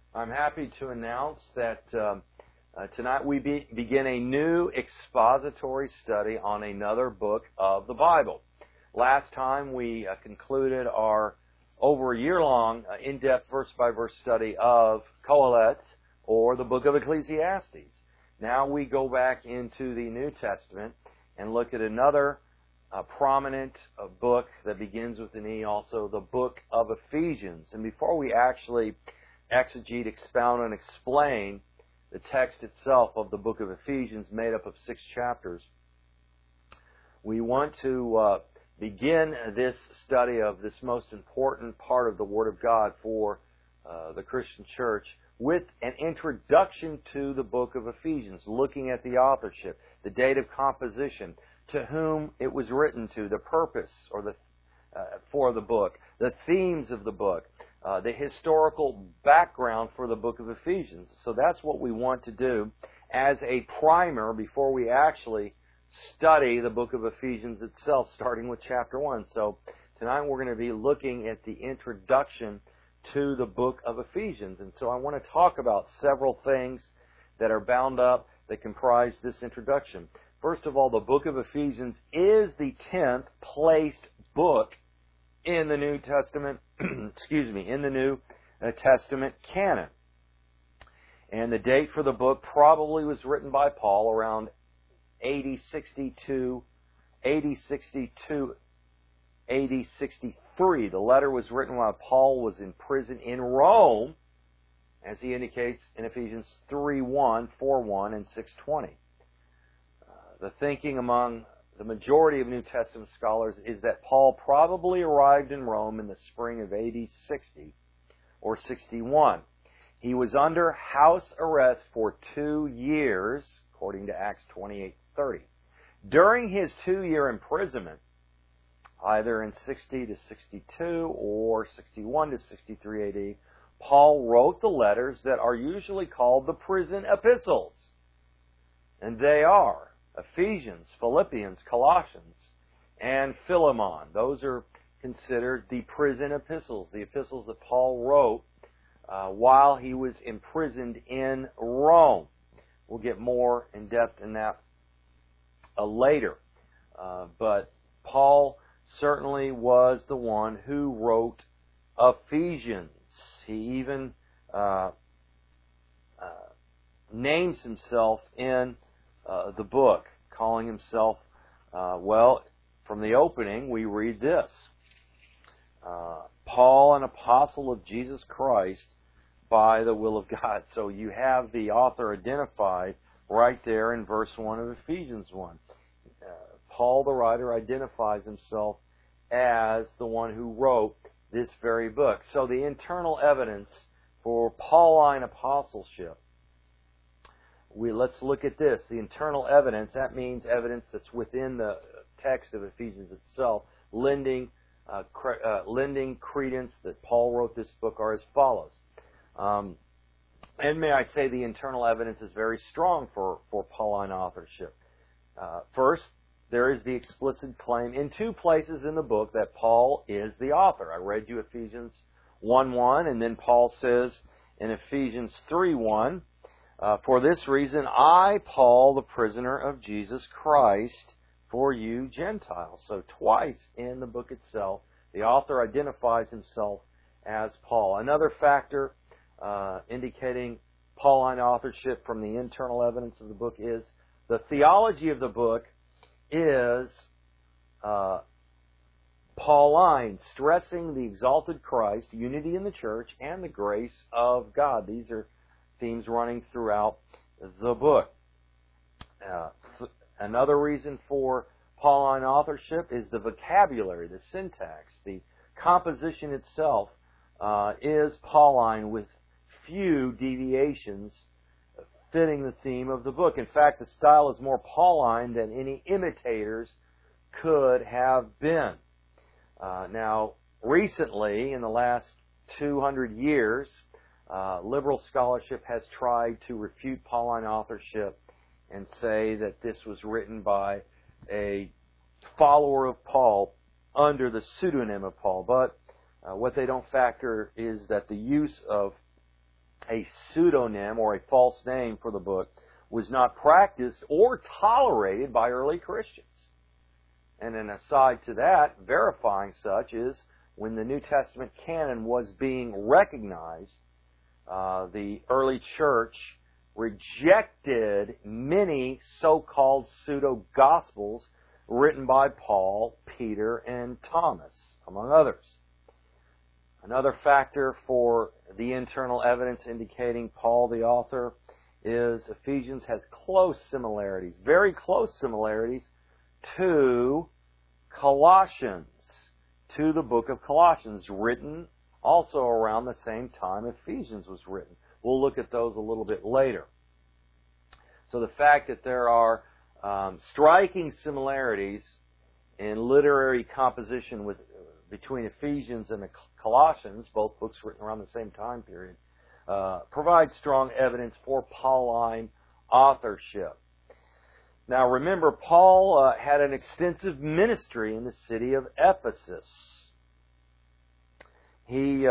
I'm happy to announce that tonight we begin a new expository study on another book of the Bible. Last time we concluded our over a year-long in-depth verse-by-verse study of Kohelet, or the book of Ecclesiastes. Now we go back into the New Testament and look at another prominent book that begins with an E, also the book of Ephesians. And before we actually exegete, expound, and explain the text itself of the book of Ephesians, made up of 6 chapters, we want to begin this study of this most important part of the Word of God for the Christian church with an introduction to the book of Ephesians, looking at the authorship, the date of composition, to whom it was written to, the purpose or for the book, the themes of the book, the historical background for the book of Ephesians. So that's what we want to do as a primer before we actually study the book of Ephesians itself, starting with chapter 1. So tonight we're going to be looking at the introduction to the book of Ephesians. And so I want to talk about several things that are bound up that comprise this introduction. First of all, the book of Ephesians is the 10th placed book in the New Testament, in the New Testament canon. And the date for the book probably was written by Paul around AD 62, AD 63. The letter was written while Paul was in prison in Rome, as he indicates in Ephesians 3:1, 4:1, and 6:20. The thinking among the majority of New Testament scholars is that Paul probably arrived in Rome in the spring of AD 60 or 61. He was under house arrest for 2 years, according to Acts 28:30. During his 2-year imprisonment, either in 60 to 62 or 61 to 63 AD, Paul wrote the letters that are usually called the prison epistles. And they are Ephesians, Philippians, Colossians, and Philemon. Those are considered the prison epistles, the epistles that Paul wrote while he was imprisoned in Rome. We'll get more in depth in that later. But Paul certainly was the one who wrote Ephesians. He even names himself in the book, calling himself, from the opening we read this. Paul, an apostle of Jesus Christ by the will of God. So you have the author identified right there in verse 1 of Ephesians 1. Paul, the writer, identifies himself as the one who wrote this very book. So the internal evidence for Pauline apostleship, let's look at this. The internal evidence, that means evidence that's within the text of Ephesians itself, lending credence that Paul wrote this book, are as follows. And may I say the internal evidence is very strong for Pauline authorship. First, there is the explicit claim in 2 places in the book that Paul is the author. I read you Ephesians 1:1, and then Paul says in Ephesians 3:1, for this reason, I, Paul, the prisoner of Jesus Christ, for you Gentiles. So twice in the book itself, the author identifies himself as Paul. Another factor indicating Pauline authorship from the internal evidence of the book is the theology of the book is Pauline, stressing the exalted Christ, unity in the church, and the grace of God. These are themes running throughout the book. Another reason for Pauline authorship is the vocabulary, the syntax. The composition itself is Pauline with few deviations fitting the theme of the book. In fact, the style is more Pauline than any imitators could have been. Now, recently, in the last 200 years, liberal scholarship has tried to refute Pauline authorship and say that this was written by a follower of Paul under the pseudonym of Paul. But what they don't factor is that the use of a pseudonym or a false name for the book was not practiced or tolerated by early Christians. And an aside to that, verifying such is when the New Testament canon was being recognized, the early church rejected many so-called pseudo-gospels written by Paul, Peter, and Thomas, among others. Another factor for the internal evidence indicating Paul, the author, is Ephesians has close similarities, very close similarities to Colossians, to the book of Colossians, written also around the same time Ephesians was written. We'll look at those a little bit later. So the fact that there are striking similarities in literary composition between Ephesians and the Colossians, both books written around the same time period, provides strong evidence for Pauline authorship. Now remember, Paul had an extensive ministry in the city of Ephesus. He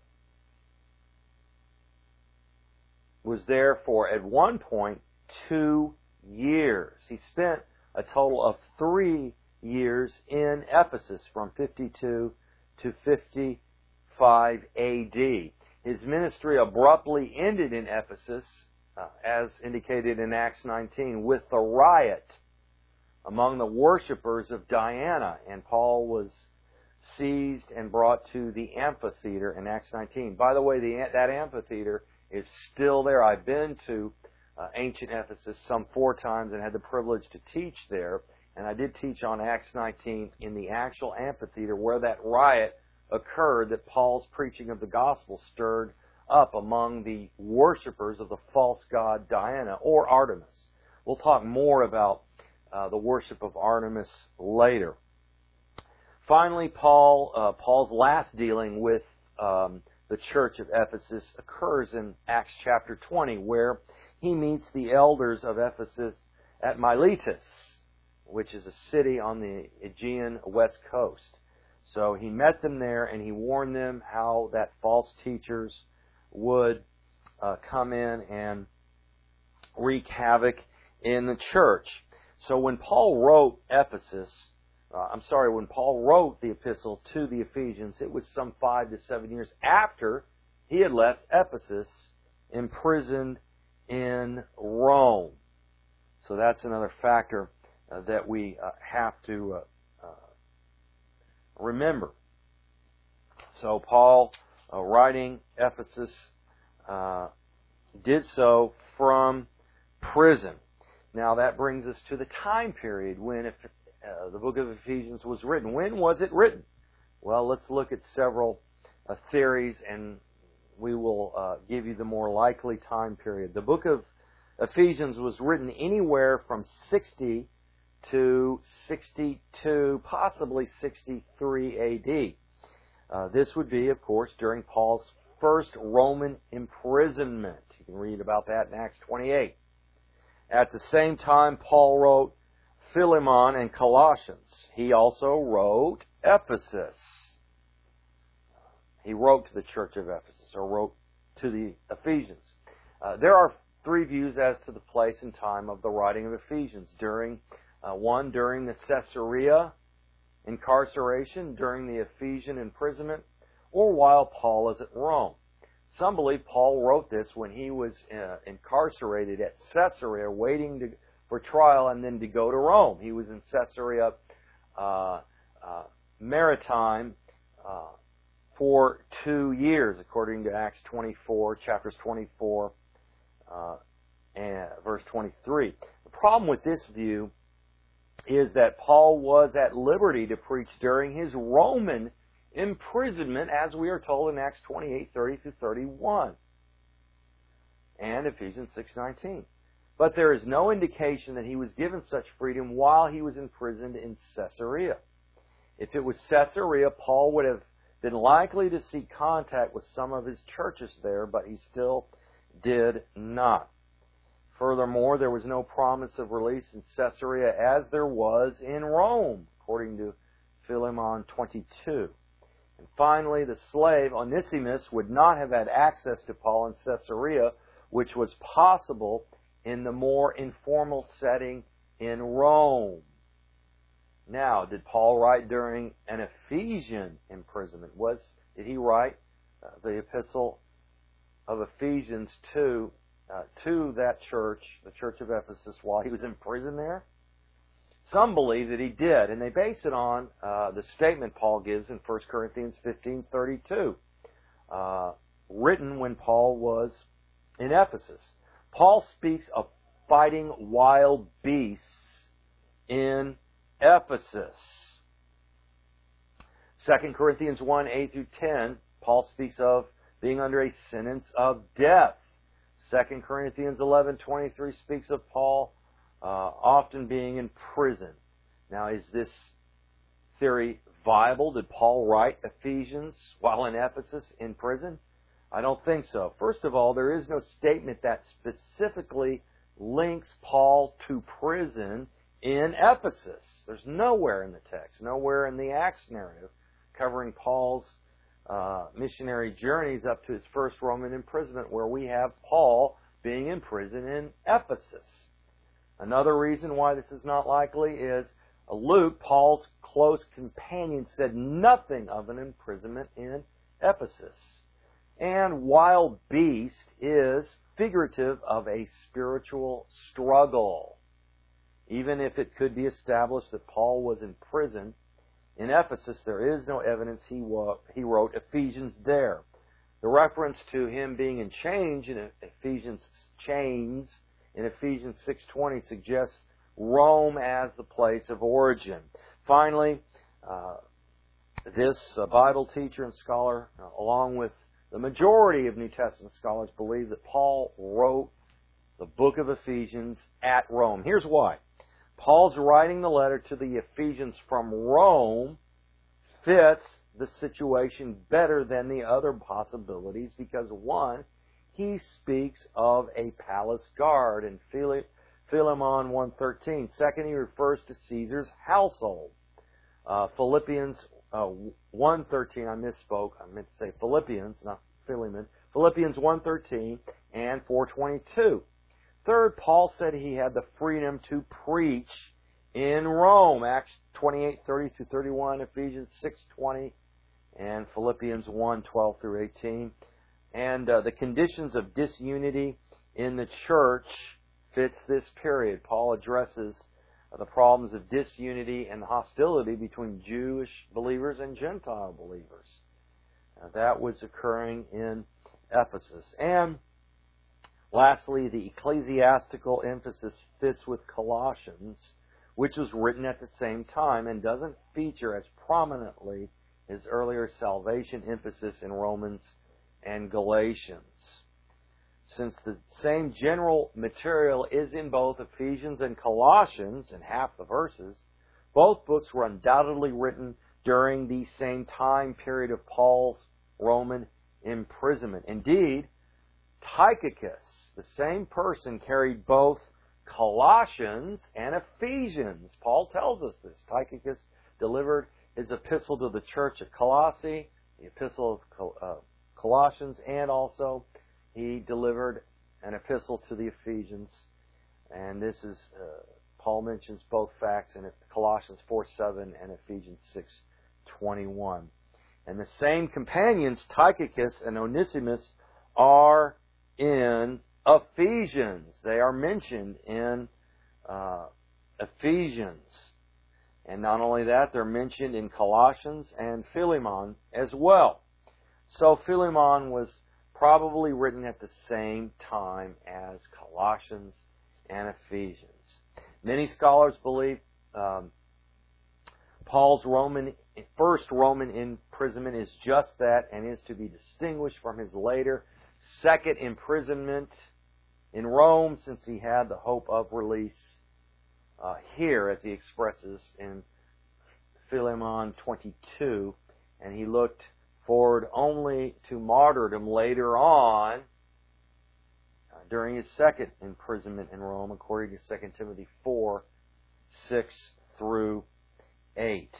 was there for, at one point, 2 years. He spent a total of 3 years in Ephesus from 52 to 55 A.D. His ministry abruptly ended in Ephesus, as indicated in Acts 19, with the riot among the worshippers of Diana, and Paul was seized and brought to the amphitheater in Acts 19. By the way, that amphitheater is still there. I've been to ancient Ephesus some 4 times and had the privilege to teach there, and I did teach on Acts 19 in the actual amphitheater where that riot occurred that Paul's preaching of the gospel stirred up among the worshippers of the false god Diana or Artemis. We'll talk more about the worship of Artemis later. Finally, Paul's last dealing with the church of Ephesus occurs in Acts chapter 20, where he meets the elders of Ephesus at Miletus, which is a city on the Aegean west coast. So he met them there and he warned them how that false teachers would come in and wreak havoc in the church. So when Paul wrote when Paul wrote the epistle to the Ephesians, it was some 5 to 7 years after he had left Ephesus, imprisoned in Rome. So that's another factor that we have to remember. So Paul, writing Ephesus, did so from prison. Now that brings us to the time period when the book of Ephesians was written. When was it written? Well, let's look at several theories, and we will give you the more likely time period. The book of Ephesians was written anywhere from 60 to 62, possibly 63 A.D. This would be, of course, during Paul's first Roman imprisonment. You can read about that in Acts 28. At the same time, Paul wrote Philemon and Colossians. He also wrote Ephesus. He wrote to the church of Ephesus, or wrote to the Ephesians. There are 3 views as to the place and time of the writing of Ephesians. During the Caesarea incarceration, during the Ephesian imprisonment, or while Paul is at Rome. Some believe Paul wrote this when he was incarcerated at Caesarea, waiting for trial and then to go to Rome. He was in Caesarea Maritime for 2 years, according to Acts 24, chapters 24 and verse 23. The problem with this view is that Paul was at liberty to preach during his Roman imprisonment, as we are told in Acts 28, 30 through 31, and Ephesians 6:19. But there is no indication that he was given such freedom while he was imprisoned in Caesarea. If it was Caesarea, Paul would have been likely to seek contact with some of his churches there, but he still did not. Furthermore, there was no promise of release in Caesarea as there was in Rome, according to Philemon 22. And finally, the slave, Onesimus, would not have had access to Paul in Caesarea, which was possible in the more informal setting in Rome. Now, did Paul write during an Ephesian imprisonment? Did he write the epistle of Ephesians to that church, the church of Ephesus, while he was in prison there? Some believe that he did, and they base it on the statement Paul gives in 1 Corinthians 15:32, written when Paul was in Ephesus. Paul speaks of fighting wild beasts in Ephesus. 2 Corinthians 1:8-10, Paul speaks of being under a sentence of death. 2 Corinthians 11:23 speaks of Paul often being in prison. Now, is this theory viable? Did Paul write Ephesians while in Ephesus in prison? I don't think so. First of all, there is no statement that specifically links Paul to prison in Ephesus. There's nowhere in the text, nowhere in the Acts narrative covering Paul's missionary journeys up to his first Roman imprisonment where we have Paul being in prison in Ephesus. Another reason why this is not likely is Luke, Paul's close companion, said nothing of an imprisonment in Ephesus. And wild beast is figurative of a spiritual struggle. Even if it could be established that Paul was in prison in Ephesus, there is no evidence he wrote Ephesians there. The reference to him being in chains in Ephesians 6:20 suggests Rome as the place of origin. Finally, this Bible teacher and scholar, along with the majority of New Testament scholars, believe that Paul wrote the book of Ephesians at Rome. Here's why. Paul's writing the letter to the Ephesians from Rome fits the situation better than the other possibilities because, one, he speaks of a palace guard in Philemon 1:13. Second, he refers to Caesar's household. Philippians 1:13, I misspoke. I meant to say Philippians, not Philemon. Philippians 1:13 and 4:22. Third, Paul said he had the freedom to preach in Rome. Acts 28:30-31, Ephesians 6:20, and Philippians 1:12-18. And the conditions of disunity in the church fits this period. Paul addresses the problems of disunity and hostility between Jewish believers and Gentile believers. That was occurring in Ephesus. And lastly, the ecclesiastical emphasis fits with Colossians, which was written at the same time and doesn't feature as prominently as earlier salvation emphasis in Romans and Galatians. Since the same general material is in both Ephesians and Colossians, in half the verses, both books were undoubtedly written during the same time period of Paul's Roman imprisonment. Indeed, Tychicus, the same person, carried both Colossians and Ephesians. Paul tells us this. Tychicus delivered his epistle to the church at Colossae, the epistle of Colossians, and also he delivered an epistle to the Ephesians. And this is, Paul mentions both facts in Colossians 4:7 and Ephesians 6:21. And the same companions, Tychicus and Onesimus, are in Ephesians. They are mentioned in Ephesians. And not only that, they're mentioned in Colossians and Philemon as well. So Philemon was probably written at the same time as Colossians and Ephesians. Many scholars believe Paul's first Roman imprisonment is just that and is to be distinguished from his later second imprisonment in Rome, since he had the hope of release here, as he expresses in Philemon 22, and he looked forward only to martyrdom later on during his second imprisonment in Rome, according to 2 Timothy 4:6-8.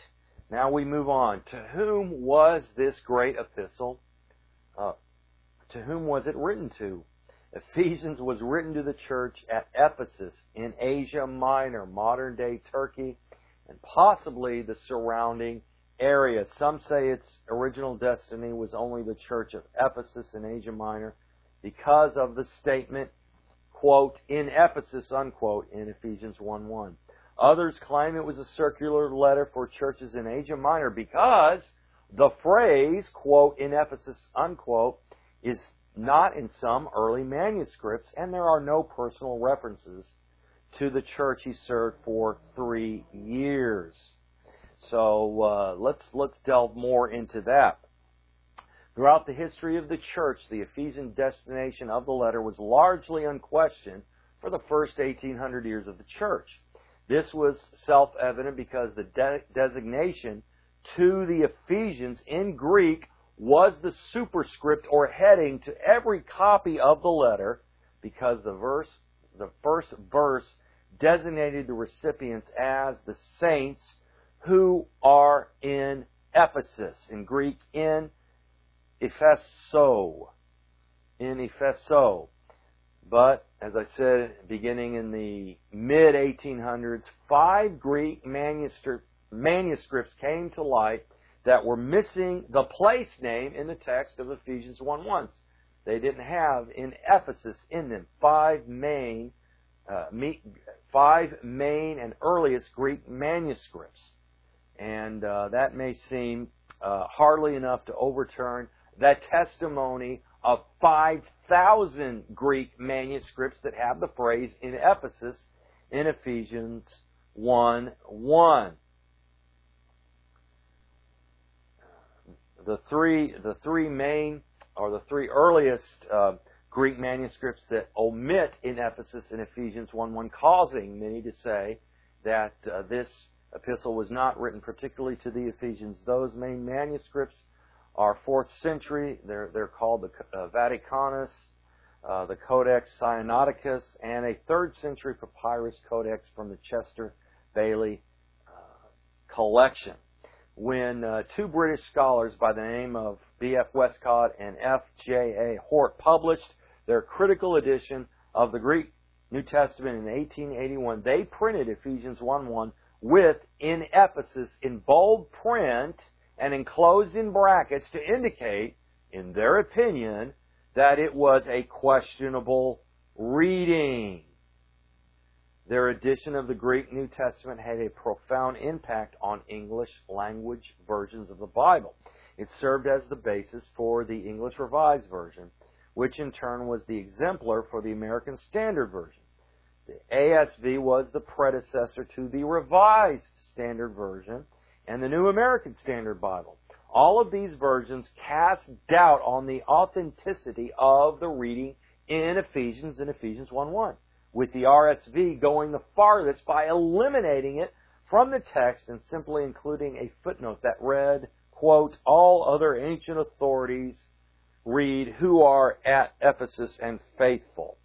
Now we move on. To whom was this great epistle? To whom was it written to? Ephesians was written to the church at Ephesus in Asia Minor, modern-day Turkey, and possibly the surrounding area. Some say its original destiny was only the church of Ephesus in Asia Minor because of the statement, quote, in Ephesus, unquote, in Ephesians 1:1. Others claim it was a circular letter for churches in Asia Minor because the phrase, quote, in Ephesus, unquote, is not in some early manuscripts, and there are no personal references to the church he served for 3 years. So let's delve more into that. Throughout the history of the church, the Ephesian destination of the letter was largely unquestioned for the first 1800 years of the church. This was self-evident because the designation to the Ephesians in Greek was the superscript or heading to every copy of the letter, because the first verse designated the recipients as the saints who are in Ephesus. In Greek, in Epheso. In Epheso. But, as I said, beginning in the mid-1800s, 5 Greek manuscripts came to light that were missing the place name in the text of Ephesians 1:1. They didn't have in Ephesus in them 5 main and earliest Greek manuscripts. And that may seem hardly enough to overturn that testimony of 5,000 Greek manuscripts that have the phrase in Ephesus in Ephesians 1:1. The three main, or the 3 earliest Greek manuscripts that omit in Ephesus in Ephesians 1:1, causing many to say that this epistle was not written particularly to the Ephesians. Those main manuscripts are 4th century. They're called the Vaticanus, the Codex Sinaiticus, and a 3rd century papyrus codex from the Chester Bailey collection. When 2 British scholars by the name of B.F. Westcott and F.J.A. Hort published their critical edition of the Greek New Testament in 1881, they printed Ephesians 1:1 with in Ephesus in bold print and enclosed in brackets to indicate, in their opinion, that it was a questionable reading. Their edition of the Greek New Testament had a profound impact on English language versions of the Bible. It served as the basis for the English Revised Version, which in turn was the exemplar for the American Standard Version. The ASV was the predecessor to the Revised Standard Version and the New American Standard Bible. All of these versions cast doubt on the authenticity of the reading in Ephesians 1:1, with the RSV going the farthest by eliminating it from the text and simply including a footnote that read, quote, all other ancient authorities read who are at Ephesus and faithful.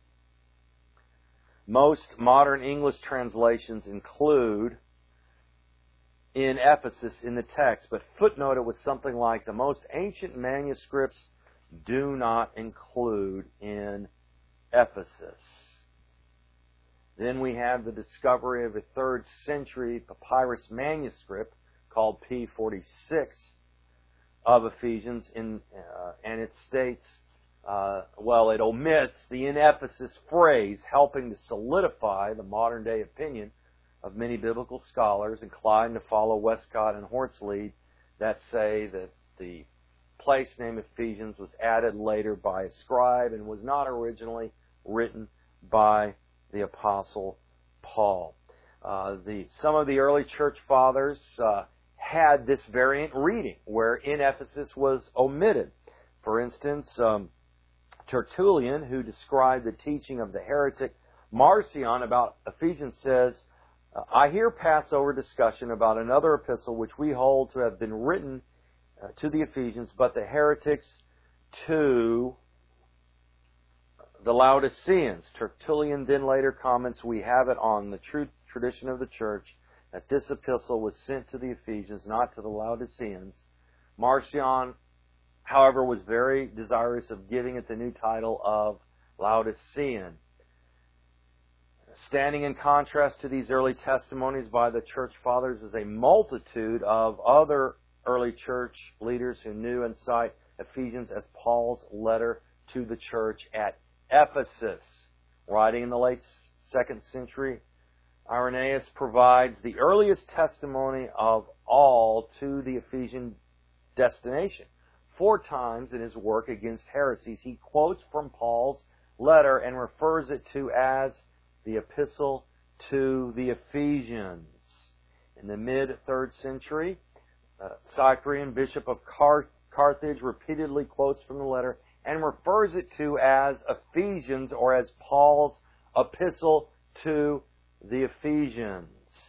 Most modern English translations include in Ephesus in the text, but footnote it was something like the most ancient manuscripts do not include in Ephesus. Then we have the discovery of a 3rd century papyrus manuscript called P46 of Ephesians, and it states, it omits the in Ephesus phrase, helping to solidify the modern day opinion of many biblical scholars inclined to follow Westcott and Hort's lead that say that the place name Ephesians was added later by a scribe and was not originally written by the Apostle Paul. Some of the early church fathers had this variant reading where in Ephesus was omitted. For instance, Tertullian, who described the teaching of the heretic Marcion about Ephesians, says, I here pass over discussion about another epistle which we hold to have been written to the Ephesians, but the heretics to the Laodiceans. Tertullian then later comments, we have it on the true tradition of the church that this epistle was sent to the Ephesians, not to the Laodiceans. Marcion, however, was very desirous of giving it the new title of Laodicean. Standing in contrast to these early testimonies by the church fathers is a multitude of other early church leaders who knew and cite Ephesians as Paul's letter to the church at Ephesus. Writing in the late 2nd century, Irenaeus provides the earliest testimony of all to the Ephesian destination. 4 times in his work against heresies, he quotes from Paul's letter and refers it to as the Epistle to the Ephesians. In the mid-3rd century, Cyprian, Bishop of Carthage, repeatedly quotes from the letter and refers it to as Ephesians or as Paul's Epistle to the Ephesians.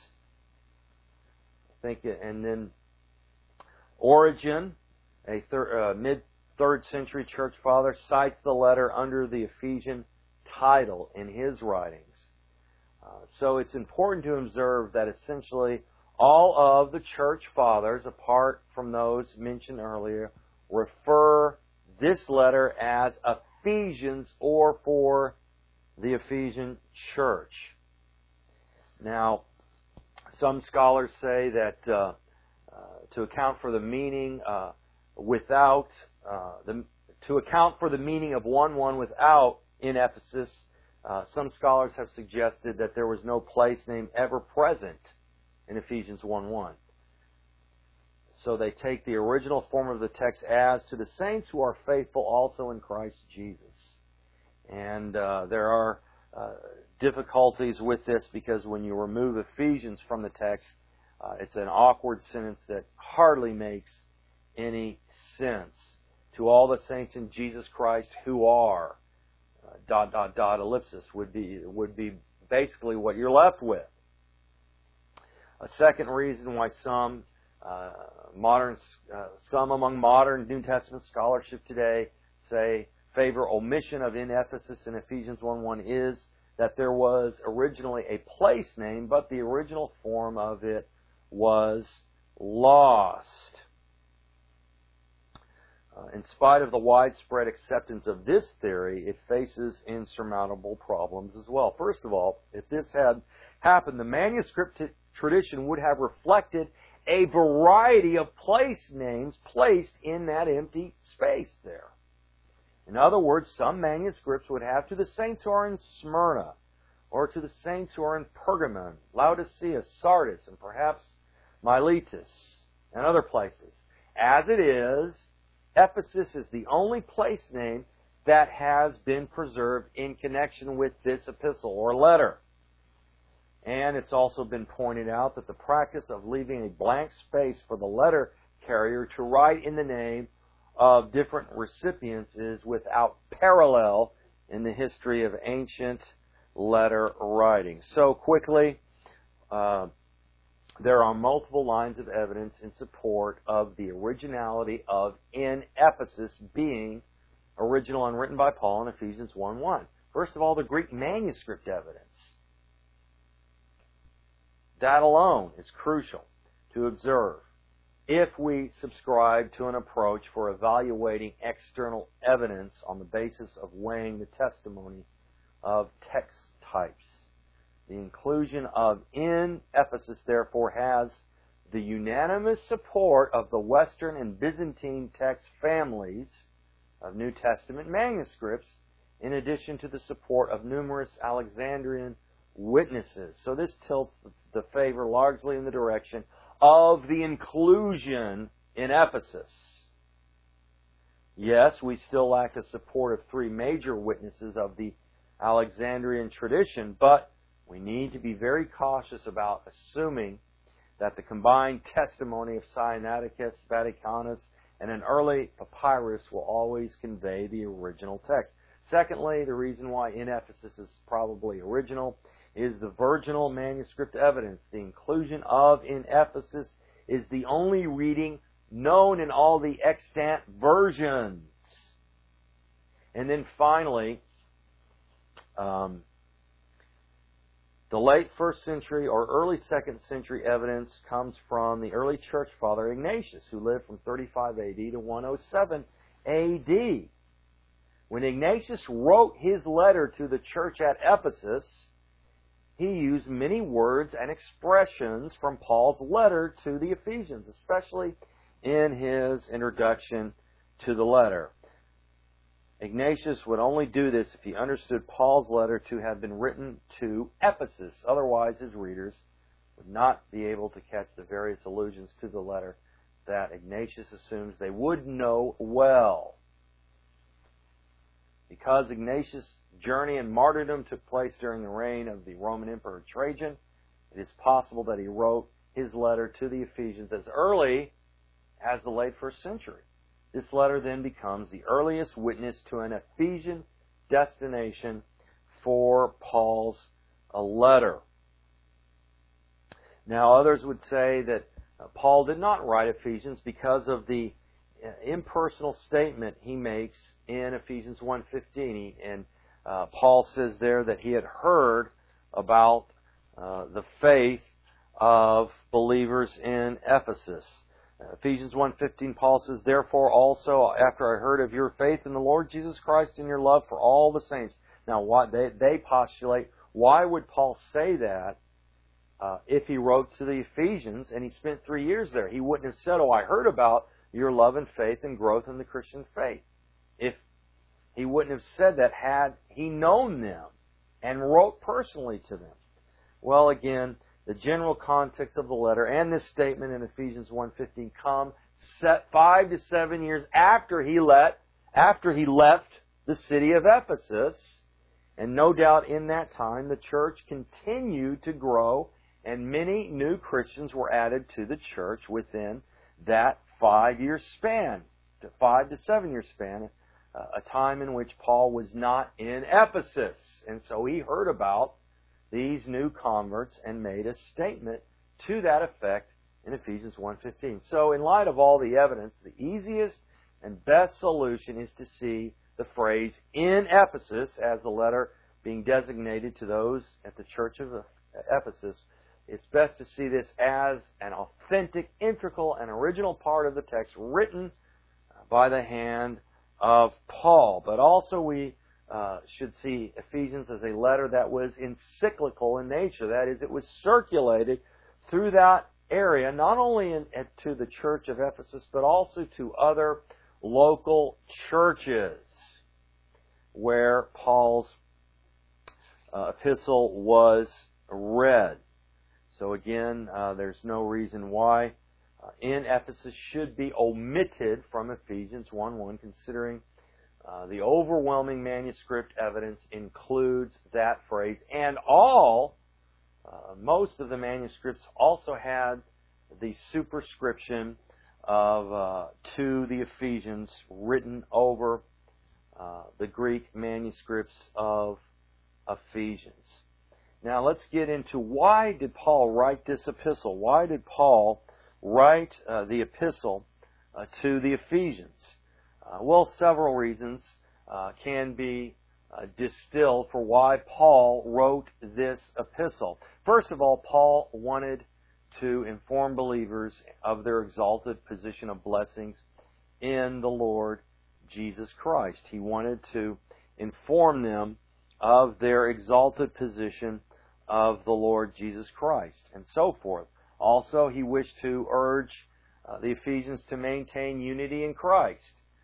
And then Origen, a mid-3rd century church father, cites the letter under the Ephesian title in his writings. So it's important to observe that essentially all of the church fathers, apart from those mentioned earlier, refer this letter as Ephesians or for the Ephesian church. Now, some scholars say that to account for the meaning to account for the meaning of 1:1 without in Ephesus, some scholars have suggested that there was no place name ever present in Ephesians 1:1. So they take the original form of the text as to the saints who are faithful also in Christ Jesus. And there are difficulties with this because when you remove Ephesians from the text, it's an awkward sentence that hardly makes any sense. To all the saints in Jesus Christ who are, ... ellipsis would be basically what you're left with. A second reason why some among modern New Testament scholarship today favor omission of in Ephesus in Ephesians 1:1 is that there was originally a place name, but the original form of it was lost. In spite of the widespread acceptance of this theory, it faces insurmountable problems as well. First of all, if this had happened, the manuscript tradition would have reflected a variety of place names placed in that empty space there. In other words, some manuscripts would have to the saints who are in Smyrna, or to the saints who are in Pergamon, Laodicea, Sardis, and perhaps Miletus, and other places. As it is, Ephesus is the only place name that has been preserved in connection with this epistle or letter. And it's also been pointed out that the practice of leaving a blank space for the letter carrier to write in the name of different recipients is without parallel in the history of ancient letter writing. So quickly, there are multiple lines of evidence in support of the originality of in Ephesus being original and written by Paul in Ephesians 1:1. First of all, the Greek manuscript evidence. That alone is crucial to observe if we subscribe to an approach for evaluating external evidence on the basis of weighing the testimony of text types. The inclusion of in Ephesus, therefore, has the unanimous support of the Western and Byzantine text families of New Testament manuscripts, in addition to the support of numerous Alexandrian witnesses. So this tilts the favor largely in the direction of the inclusion in Ephesus. Yes, we still lack the support of 3 major witnesses of the Alexandrian tradition, but we need to be very cautious about assuming that the combined testimony of Sinaiticus, Vaticanus, and an early papyrus will always convey the original text. Secondly, the reason why in Ephesus is probably original is the virginal manuscript evidence. The inclusion of in Ephesus is the only reading known in all the extant versions. And then finally, The late 1st century or early 2nd century evidence comes from the early church father Ignatius, who lived from 35 AD to 107 AD. When Ignatius wrote his letter to the church at Ephesus, he used many words and expressions from Paul's letter to the Ephesians, especially in his introduction to the letter. Ignatius would only do this if he understood Paul's letter to have been written to Ephesus. Otherwise, his readers would not be able to catch the various allusions to the letter that Ignatius assumes they would know well. Because Ignatius' journey and martyrdom took place during the reign of the Roman Emperor Trajan, it is possible that he wrote his letter to the Ephesians as early as the late 1st century. This letter then becomes the earliest witness to an Ephesian destination for Paul's letter. Now, others would say that Paul did not write Ephesians because of the impersonal statement he makes in Ephesians 1:15. And Paul says there that he had heard about the faith of believers in Ephesus. Ephesians 1:15, Paul says, "Therefore also, after I heard of your faith in the Lord Jesus Christ and your love for all the saints." Now, what they postulate, why would Paul say that if he wrote to the Ephesians and he spent 3 years there? He wouldn't have said, "Oh, I heard about your love and faith and growth in the Christian faith." If he wouldn't have said that had he known them and wrote personally to them. Well, again, the general context of the letter and this statement in Ephesians 1:15 come 5 to 7 years after he left the city of Ephesus. And no doubt in that time the church continued to grow and many new Christians were added to the church within that 5-year span, 5 to 7 year span, a time in which Paul was not in Ephesus. And so he heard about these new converts and made a statement to that effect in Ephesians 1:15. So in light of all the evidence, the easiest and best solution is to see the phrase "in Ephesus" as the letter being designated to those at the church of Ephesus. It's best to see this as an authentic, integral, and original part of the text written by the hand of Paul. But also we should see Ephesians as a letter that was encyclical in nature. That is, it was circulated through that area, not only to the church of Ephesus, but also to other local churches where Paul's epistle was read. So again, there's no reason why in Ephesus should be omitted from Ephesians 1:1, considering the overwhelming manuscript evidence includes that phrase, and most of the manuscripts also had the superscription of to the Ephesians written over the Greek manuscripts of Ephesians. Now let's get into why did Paul write this epistle? Why did Paul write the epistle to the Ephesians? Well, several reasons can be distilled for why Paul wrote this epistle. First of all, Paul wanted to inform believers of their exalted position of blessings in the Lord Jesus Christ. He wanted to inform them of their exalted position of the Lord Jesus Christ, and so forth. Also, he wished to urge the Ephesians to maintain unity in Christ.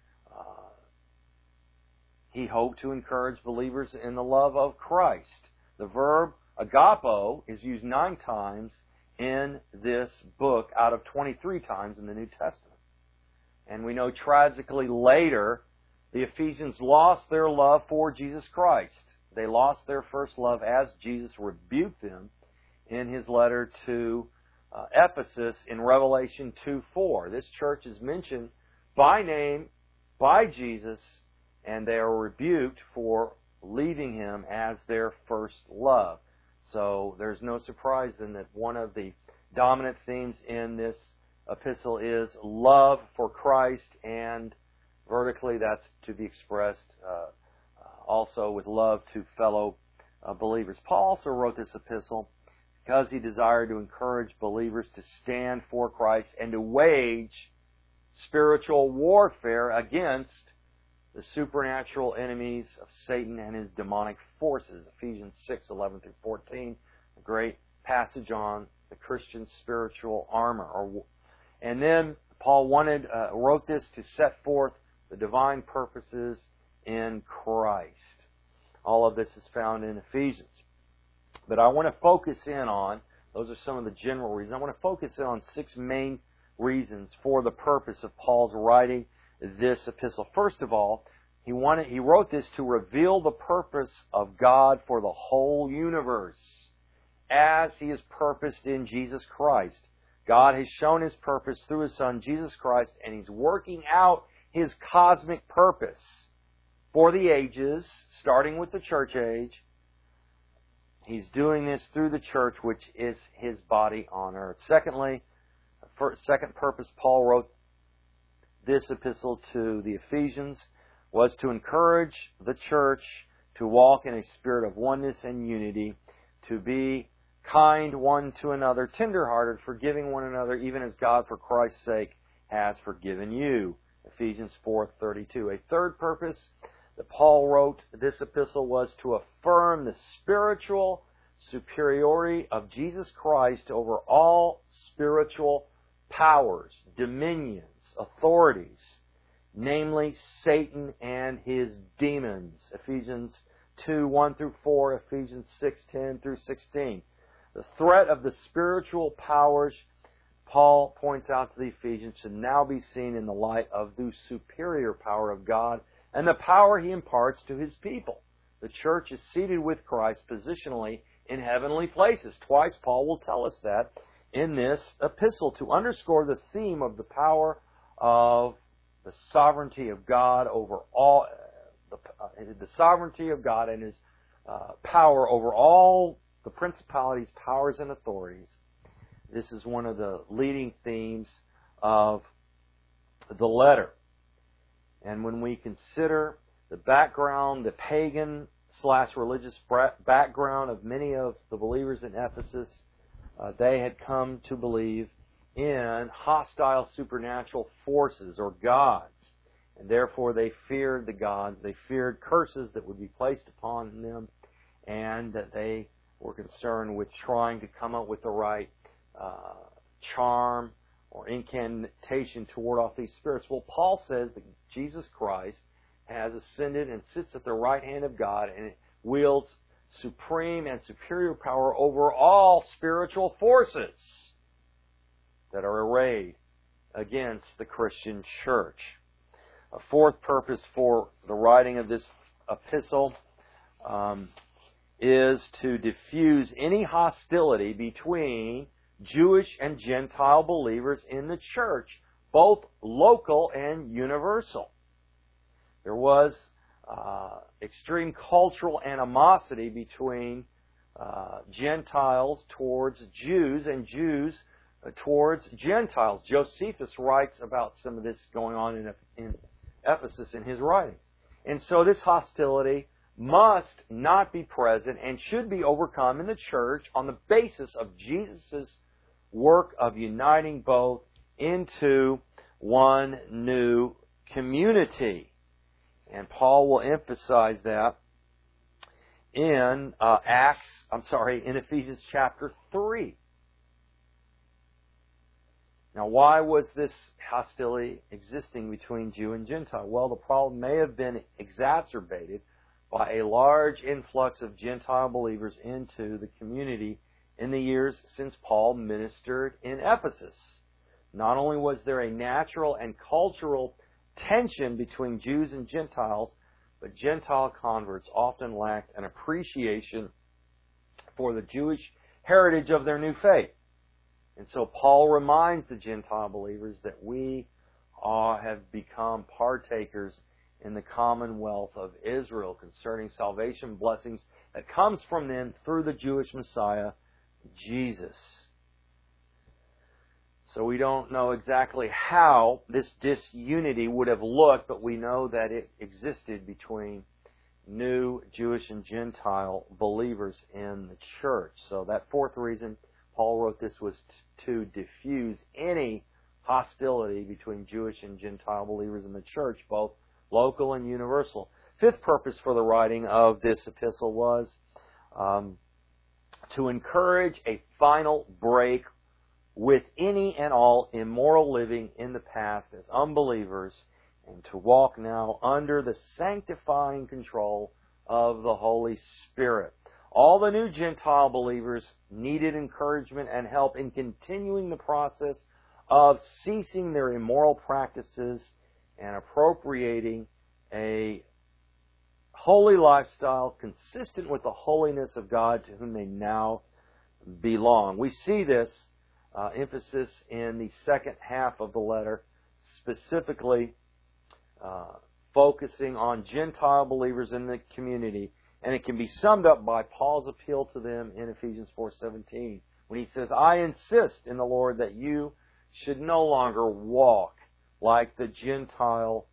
He hoped to encourage believers in the love of Christ. The verb agapo is used 9 times in this book out of 23 times in the New Testament. And we know tragically later, the Ephesians lost their love for Jesus Christ. They lost their first love as Jesus rebuked them in his letter to Ephesus in Revelation 2:4. This church is mentioned by name by Jesus, and they are rebuked for leaving him as their first love. So there's no surprise then that one of the dominant themes in this epistle is love for Christ, and vertically that's to be expressed also with love to fellow believers. Paul also wrote this epistle because he desired to encourage believers to stand for Christ and to wage spiritual warfare against the supernatural enemies of Satan and his demonic forces. Ephesians 6:11 through 14, a great passage on the Christian spiritual armor. And then Paul wrote this to set forth the divine purposes in Christ. All of this is found in Ephesians. But I want to focus in on, those are some of the general reasons, I want to focus in on 6 main reasons for the purpose of Paul's writing this epistle. First of all, he wrote this to reveal the purpose of God for the whole universe as He is purposed in Jesus Christ. God has shown His purpose through His Son, Jesus Christ, and He's working out His cosmic purpose for the ages, starting with the church age. He's doing this through the church, which is His body on earth. Secondly, second purpose Paul wrote this epistle to the Ephesians was to encourage the church to walk in a spirit of oneness and unity, to be kind one to another, tender-hearted, forgiving one another, even as God, for Christ's sake, has forgiven you. Ephesians 4:32. A third purpose that Paul wrote this epistle was to affirm the spiritual superiority of Jesus Christ over all spiritual powers, dominions, authorities, namely Satan and his demons. Ephesians 2:1 through 4, Ephesians 6:10 through 16. The threat of the spiritual powers, Paul points out to the Ephesians, should now be seen in the light of the superior power of God and the power He imparts to His people. The church is seated with Christ positionally in heavenly places. Twice Paul will tell us that in this epistle to underscore the theme of the power of the sovereignty of God over all, the sovereignty of God and His power over all the principalities, powers, and authorities. This is one of the leading themes of the letter. And when we consider the background, the pagan/religious background of many of the believers in Ephesus, they had come to believe in hostile supernatural forces or gods. And therefore they feared the gods. They feared curses that would be placed upon them, and that they were concerned with trying to come up with the right charm or incantation to ward off these spirits. Well, Paul says that Jesus Christ has ascended and sits at the right hand of God and wields supreme and superior power over all spiritual forces that are arrayed against the Christian church. A fourth purpose for the writing of this epistle is to diffuse any hostility between Jewish and Gentile believers in the church, both local and universal. There was extreme cultural animosity between Gentiles towards Jews and Jews towards Gentiles. Josephus writes about some of this going on in Ephesus in his writings. And so this hostility must not be present and should be overcome in the church on the basis of Jesus' work of uniting both into one new community. And Paul will emphasize that in in Ephesians chapter 3. Now, why was this hostility existing between Jew and Gentile? Well, the problem may have been exacerbated by a large influx of Gentile believers into the community in the years since Paul ministered in Ephesus. Not only was there a natural and cultural tension between Jews and Gentiles, but Gentile converts often lacked an appreciation for the Jewish heritage of their new faith. And so Paul reminds the Gentile believers that we have become partakers in the commonwealth of Israel concerning salvation blessings that comes from them through the Jewish Messiah, Jesus. So we don't know exactly how this disunity would have looked, but we know that it existed between new Jewish and Gentile believers in the church. So that fourth reason Paul wrote this was to diffuse any hostility between Jewish and Gentile believers in the church, both local and universal. Fifth purpose for the writing of this epistle was to encourage a final break with any and all immoral living in the past as unbelievers, and to walk now under the sanctifying control of the Holy Spirit. All the new Gentile believers needed encouragement and help in continuing the process of ceasing their immoral practices and appropriating a holy lifestyle consistent with the holiness of God to whom they now belong. We see this emphasis in the second half of the letter, specifically focusing on Gentile believers in the community, and it can be summed up by Paul's appeal to them in Ephesians 4:17, when he says, "I insist in the Lord that you should no longer walk like the Gentiles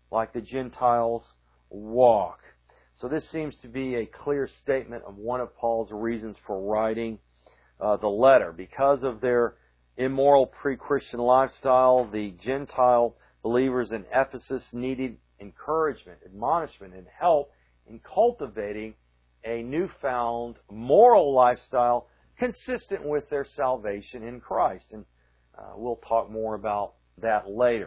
walk." So this seems to be a clear statement of one of Paul's reasons for writing the letter. Because of their immoral pre-Christian lifestyle, the Gentile believers in Ephesus needed encouragement, admonishment, and help in cultivating a newfound moral lifestyle consistent with their salvation in Christ. And we'll talk more about that later.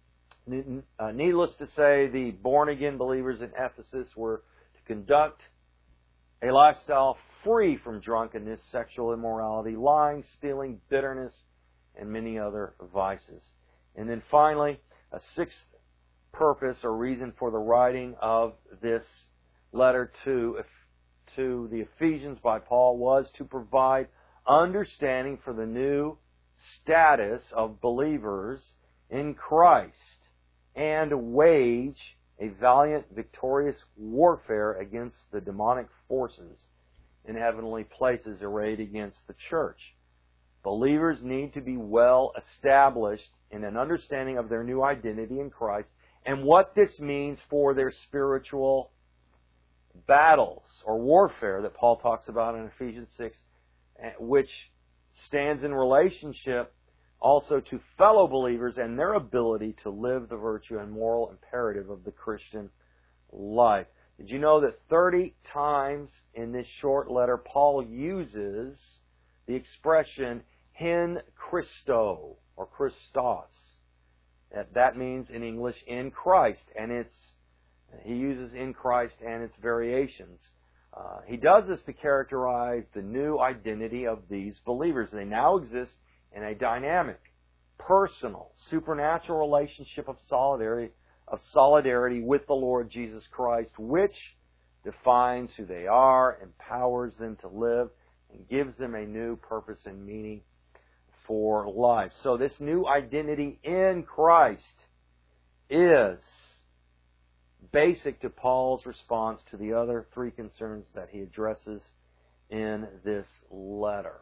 Needless to say, the born-again believers in Ephesus were to conduct a lifestyle free from drunkenness, sexual immorality, lying, stealing, bitterness, and many other vices. And then finally, a sixth purpose or reason for the writing of this letter to the Ephesians by Paul was to provide understanding for the new status of believers in Christ and wage a valiant, victorious warfare against the demonic forces in heavenly places arrayed against the church. Believers need to be well established in an understanding of their new identity in Christ and what this means for their spiritual battles or warfare that Paul talks about in Ephesians 6, which stands in relationship also to fellow believers and their ability to live the virtue and moral imperative of the Christian life. Did you know that 30 times in this short letter Paul uses the expression "in Christo" or Christos? That means in English "in Christ," and he uses "in Christ" and its variations. He does this to characterize the new identity of these believers. They now exist in a dynamic, personal, supernatural relationship of solidarity with the Lord Jesus Christ, which defines who they are, empowers them to live, and gives them a new purpose and meaning for life. So this new identity in Christ is basic to Paul's response to the other three concerns that he addresses in this letter.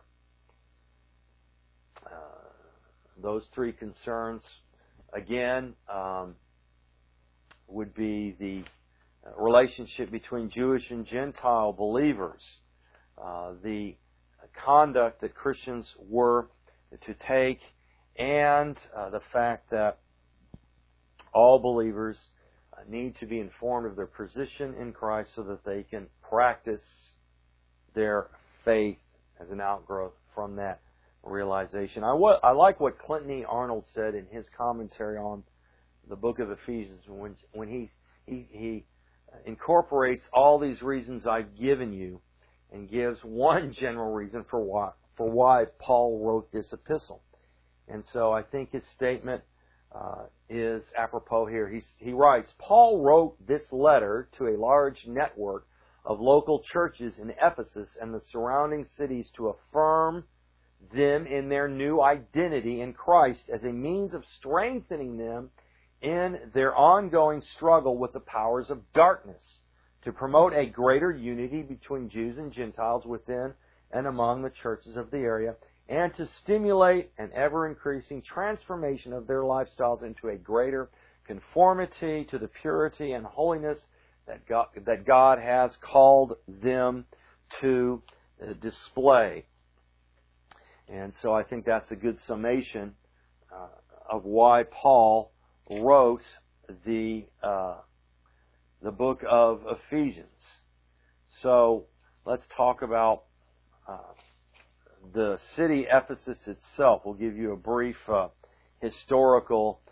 Those three concerns, again, would be the relationship between Jewish and Gentile believers, the conduct that Christians were to take, and the fact that all believers need to be informed of their position in Christ so that they can practice their faith as an outgrowth from that realization. I like what Clinton E. Arnold said in his commentary on the book of Ephesians when he incorporates all these reasons I've given you and gives one general reason for why Paul wrote this epistle. And so I think his statement is apropos here. He writes, "Paul wrote this letter to a large network of local churches in Ephesus and the surrounding cities to affirm them in their new identity in Christ as a means of strengthening them in their ongoing struggle with the powers of darkness, to promote a greater unity between Jews and Gentiles within and among the churches of the area, and to stimulate an ever-increasing transformation of their lifestyles into a greater conformity to the purity and holiness that God has called them to display. And so I think that's a good summation of why Paul wrote the book of Ephesians. So let's talk about the city Ephesus itself. We'll give you a brief historical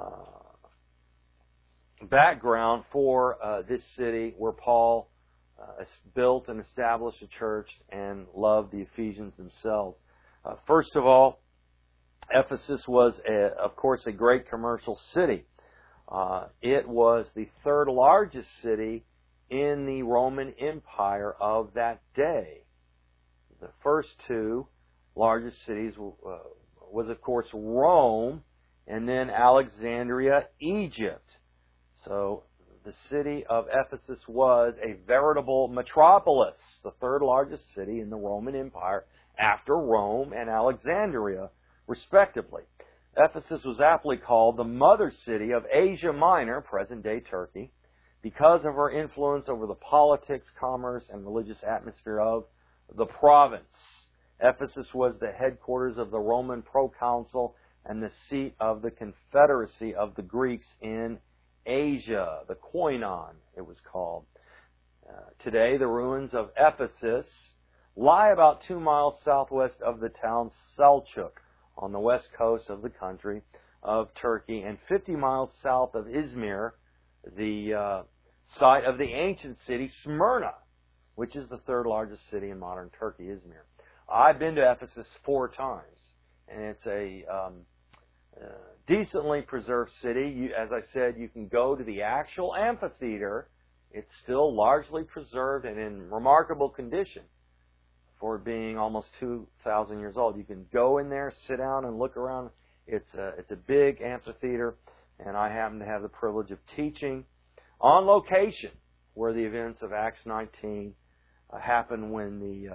background for this city where Paul built and established a church and loved the Ephesians themselves. First of all, Ephesus was, of course, a great commercial city. It was the third largest city in the Roman Empire of that day. The first two largest cities was, of course, Rome and then Alexandria, Egypt. So the city of Ephesus was a veritable metropolis, the third largest city in the Roman Empire after Rome and Alexandria, respectively. Ephesus was aptly called the mother city of Asia Minor, present-day Turkey, because of her influence over the politics, commerce, and religious atmosphere of the province. Ephesus was the headquarters of the Roman proconsul and the seat of the confederacy of the Greeks in Asia, the Koinon, it was called. Today, the ruins of Ephesus lie about 2 miles southwest of the town Selçuk on the west coast of the country of Turkey, and 50 miles south of Izmir, the site of the ancient city Smyrna, which is the third largest city in modern Turkey, Izmir. I've been to Ephesus 4 times, and it's a decently preserved city. As I said, you can go to the actual amphitheater. It's still largely preserved and in remarkable condition for being almost 2,000 years old. You can go in there, sit down, and look around. It's a big amphitheater, and I happen to have the privilege of teaching on location where the events of Acts 19 happened when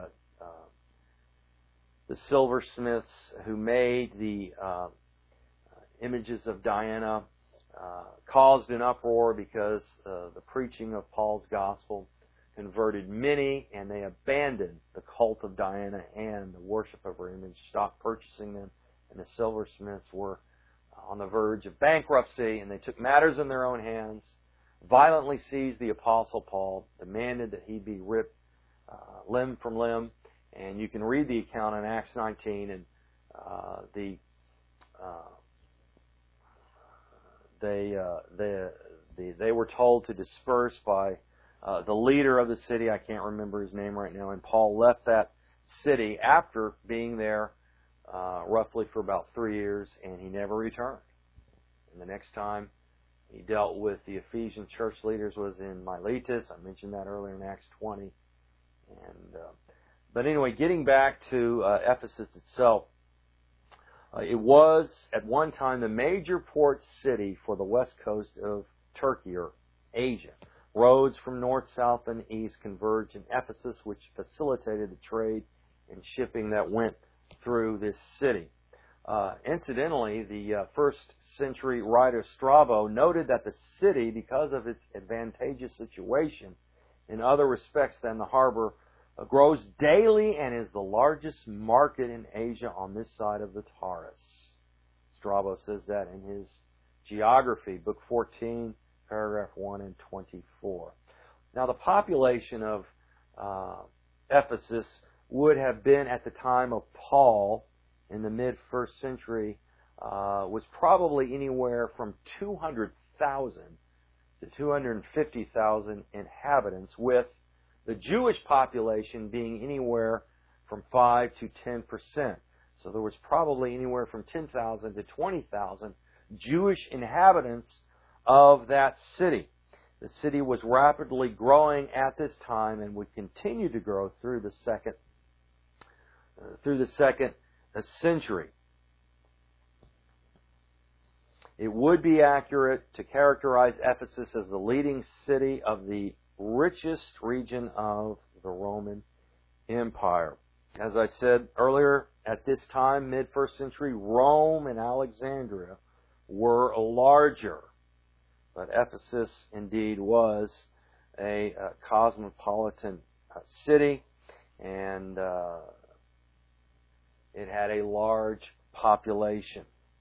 the silversmiths who made the images of Diana caused an uproar because the preaching of Paul's gospel converted many, and they abandoned the cult of Diana and the worship of her image, stopped purchasing them, and the silversmiths were on the verge of bankruptcy, and they took matters in their own hands, violently seized the Apostle Paul, demanded that he be ripped limb from limb, and you can read the account in Acts 19, and they were told to disperse by the leader of the city. I can't remember his name right now. And Paul left that city after being there roughly for about 3 years, and he never returned. And the next time he dealt with the Ephesian church leaders was in Miletus. I mentioned that earlier in Acts 20. But anyway, getting back to Ephesus itself, it was at one time the major port city for the west coast of Turkey, or Asia. Roads from north, south, and east converged in Ephesus, which facilitated the trade and shipping that went through this city. Incidentally, the first century writer Strabo noted that the city, because of its advantageous situation in other respects than the harbor, grows daily and is the largest market in Asia on this side of the Taurus. Strabo says that in his Geography, Book 14, paragraph 1 and 24. Now, the population of Ephesus would have been, at the time of Paul, in the mid-1st century, was probably anywhere from 200,000 to 250,000 inhabitants, with the Jewish population being anywhere from 5 to 10%. So there was probably anywhere from 10,000 to 20,000 Jewish inhabitants of that city. The city was rapidly growing at this time and would continue to grow through the second century. It would be accurate to characterize Ephesus as the leading city of the richest region of the Roman Empire. As I said earlier, at this time, mid-1st century, Rome and Alexandria were larger. But Ephesus indeed was a cosmopolitan city, and it had a large population.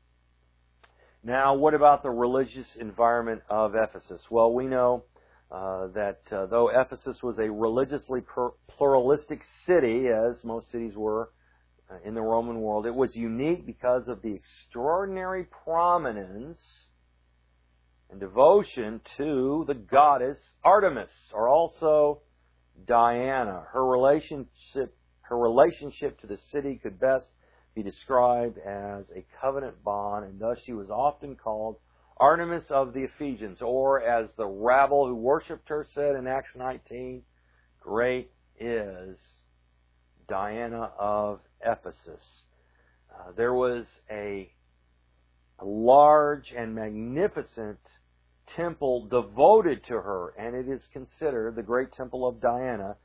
Now, what about the religious environment of Ephesus? Well, we know that though Ephesus was a religiously pluralistic city, as most cities were in the Roman world, it was unique because of the extraordinary prominence and devotion to the goddess Artemis, or also Diana. Her relationship to the city could best be described as a covenant bond, and thus she was often called Artemis of the Ephesians, or as the rabble who worshipped her said in Acts 19, "Great is Diana of Ephesus." There was a large and magnificent temple devoted to her, and it is considered, the great temple of Diana,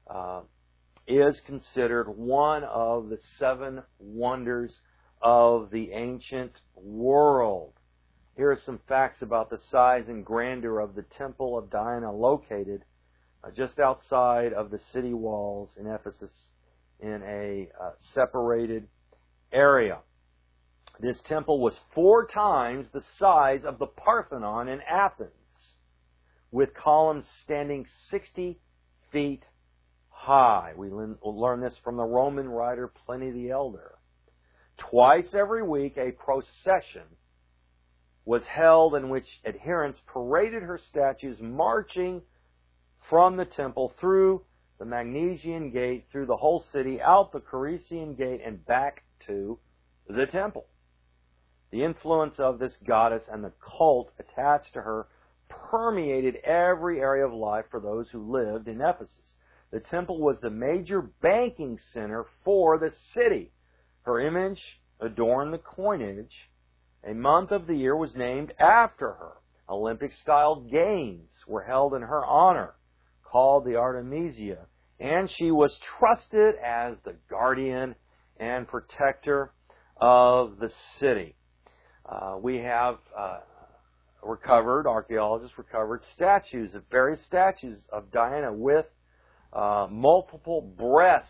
is considered one of the 7 wonders of the ancient world. Here are some facts about the size and grandeur of the temple of Diana, located just outside of the city walls in Ephesus in a separated area. This temple was 4 times the size of the Parthenon in Athens, with columns standing 60 feet high. We learn this from the Roman writer Pliny the Elder. Twice every week, a procession was held in which adherents paraded her statues, marching from the temple through the Magnesian Gate, through the whole city, out the Corinthian Gate, and back to the temple. The influence of this goddess and the cult attached to her permeated every area of life for those who lived in Ephesus. The temple was the major banking center for the city. Her image adorned the coinage. A month of the year was named after her. Olympic-style games were held in her honor, called the Artemisia, and she was trusted as the guardian and protector of the city. We have archaeologists recovered various statues of Diana with multiple breasts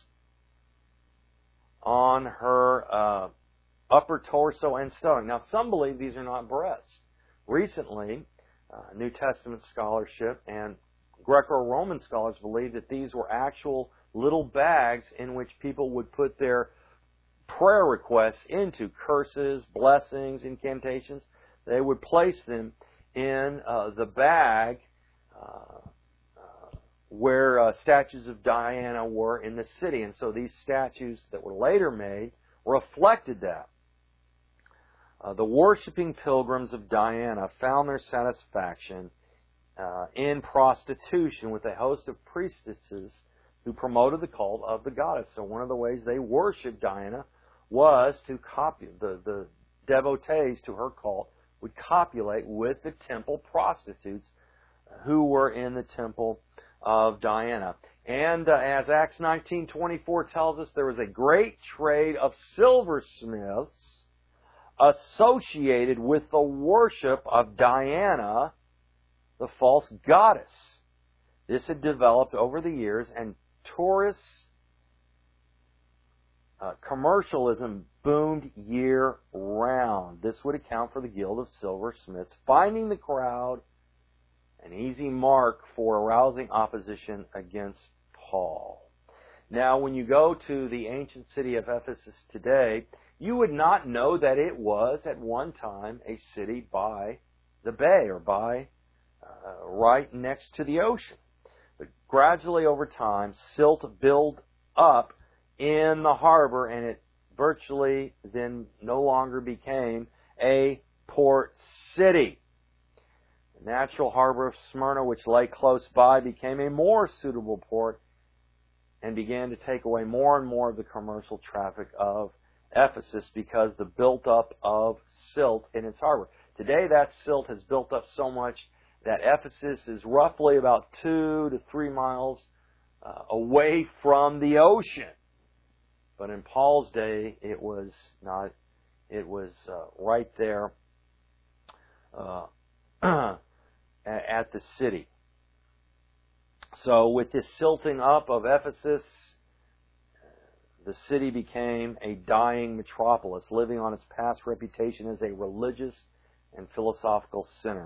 on her upper torso and stomach. Now, some believe these are not breasts. Recently, New Testament scholarship and Greco-Roman scholars believe that these were actual little bags in which people would put their prayer requests into, curses, blessings, incantations. They would place them in the bag where statues of Diana were in the city. And so these statues that were later made reflected that. The worshipping pilgrims of Diana found their satisfaction in prostitution with a host of priestesses who promoted the cult of the goddess. So one of the ways they worshipped Diana was to copy. The devotees to her cult would copulate with the temple prostitutes who were in the temple of Diana. And as Acts 19:24 tells us, there was a great trade of silversmiths associated with the worship of Diana, the false goddess. This had developed over the years, and tourist commercialism boomed year-round. This would account for the Guild of Silversmiths finding the crowd an easy mark for arousing opposition against Paul. Now, when you go to the ancient city of Ephesus today, you would not know that it was at one time a city by the bay, or by right next to the ocean. But gradually over time, silt built up in the harbor, and it virtually then no longer became a port city. The natural harbor of Smyrna, which lay close by, became a more suitable port and began to take away more and more of the commercial traffic of Ephesus because the built-up of silt in its harbor. Today, that silt has built up so much that Ephesus is roughly about 2 to 3 miles away from the ocean. But in Paul's day, it was not. It was right there at the city. So with this silting up of Ephesus, the city became a dying metropolis, living on its past reputation as a religious and philosophical center.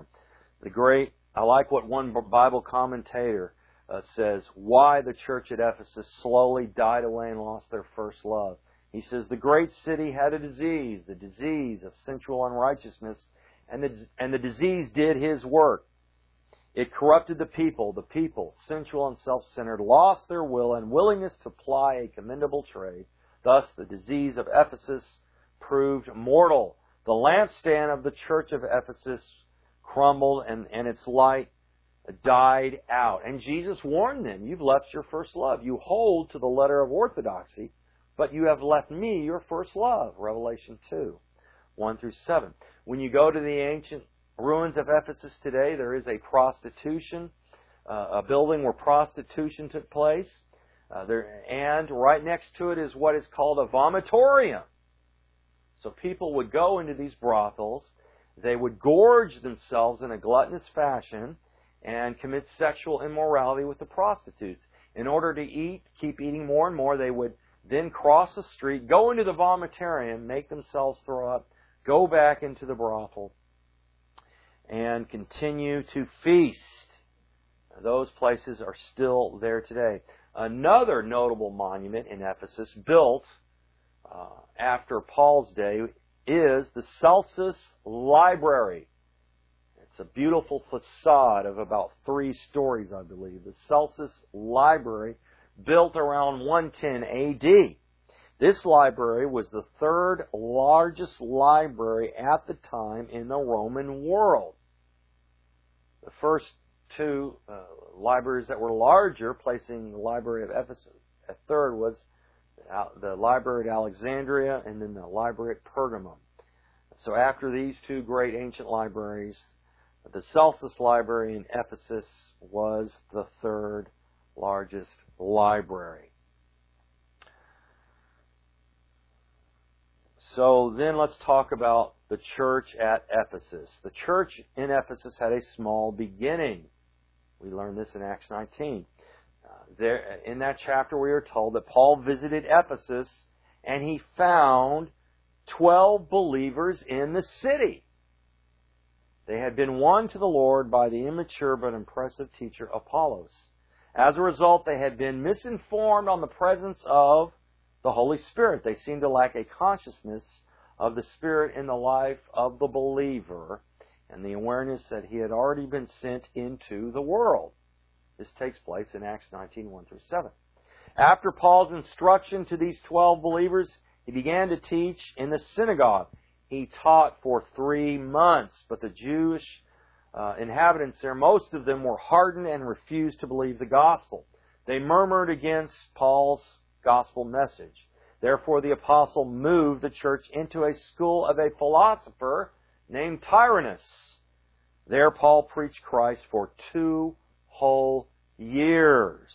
I like what one Bible commentator says, why the church at Ephesus slowly died away and lost their first love. He says, the great city had a disease, the disease of sensual unrighteousness, and the disease did his work. It corrupted the people, sensual and self-centered, lost their will and willingness to ply a commendable trade. Thus, the disease of Ephesus proved mortal. The lampstand of the church of Ephesus crumbled and its light died out. And Jesus warned them, you've left your first love. You hold to the letter of orthodoxy, but you have left me your first love. Revelation 2, 1-7. When you go to the ancient ruins of Ephesus today, there is a prostitution, a building where prostitution took place. And right next to it is what is called a vomitorium. So people would go into these brothels, they would gorge themselves in a gluttonous fashion and commit sexual immorality with the prostitutes. In order to keep eating more and more, they would then cross the street, go into the vomitorium, make themselves throw up, go back into the brothel, and continue to feast. Those places are still there today. Another notable monument in Ephesus, built after Paul's day, is the Celsus Library. It's a beautiful facade of about 3 stories, I believe. The Celsus Library, built around 110 A.D. This library was the 3rd largest library at the time in the Roman world. The first 2 libraries that were larger, placing the Library of Ephesus at 3rd, was the Library at Alexandria and then the Library at Pergamum. So after these 2 great ancient libraries, the Celsus Library in Ephesus was the 3rd largest library. So then let's talk about the church at Ephesus. The church in Ephesus had a small beginning. We learned this in Acts 19. In that chapter we are told that Paul visited Ephesus and he found 12 believers in the city. They had been won to the Lord by the immature but impressive teacher Apollos. As a result, they had been misinformed on the presence of the Holy Spirit. They seemed to lack a consciousness of the Spirit in the life of the believer and the awareness that he had already been sent into the world. This takes place in Acts 19, 1-7. After Paul's instruction to these 12 believers, he began to teach in the synagogue. He taught for 3 months, but the Jewish inhabitants there, most of them were hardened and refused to believe the gospel. They murmured against Paul's gospel message. Therefore, the apostle moved the church into a school of a philosopher named Tyrannus. There Paul preached Christ for 2 whole years.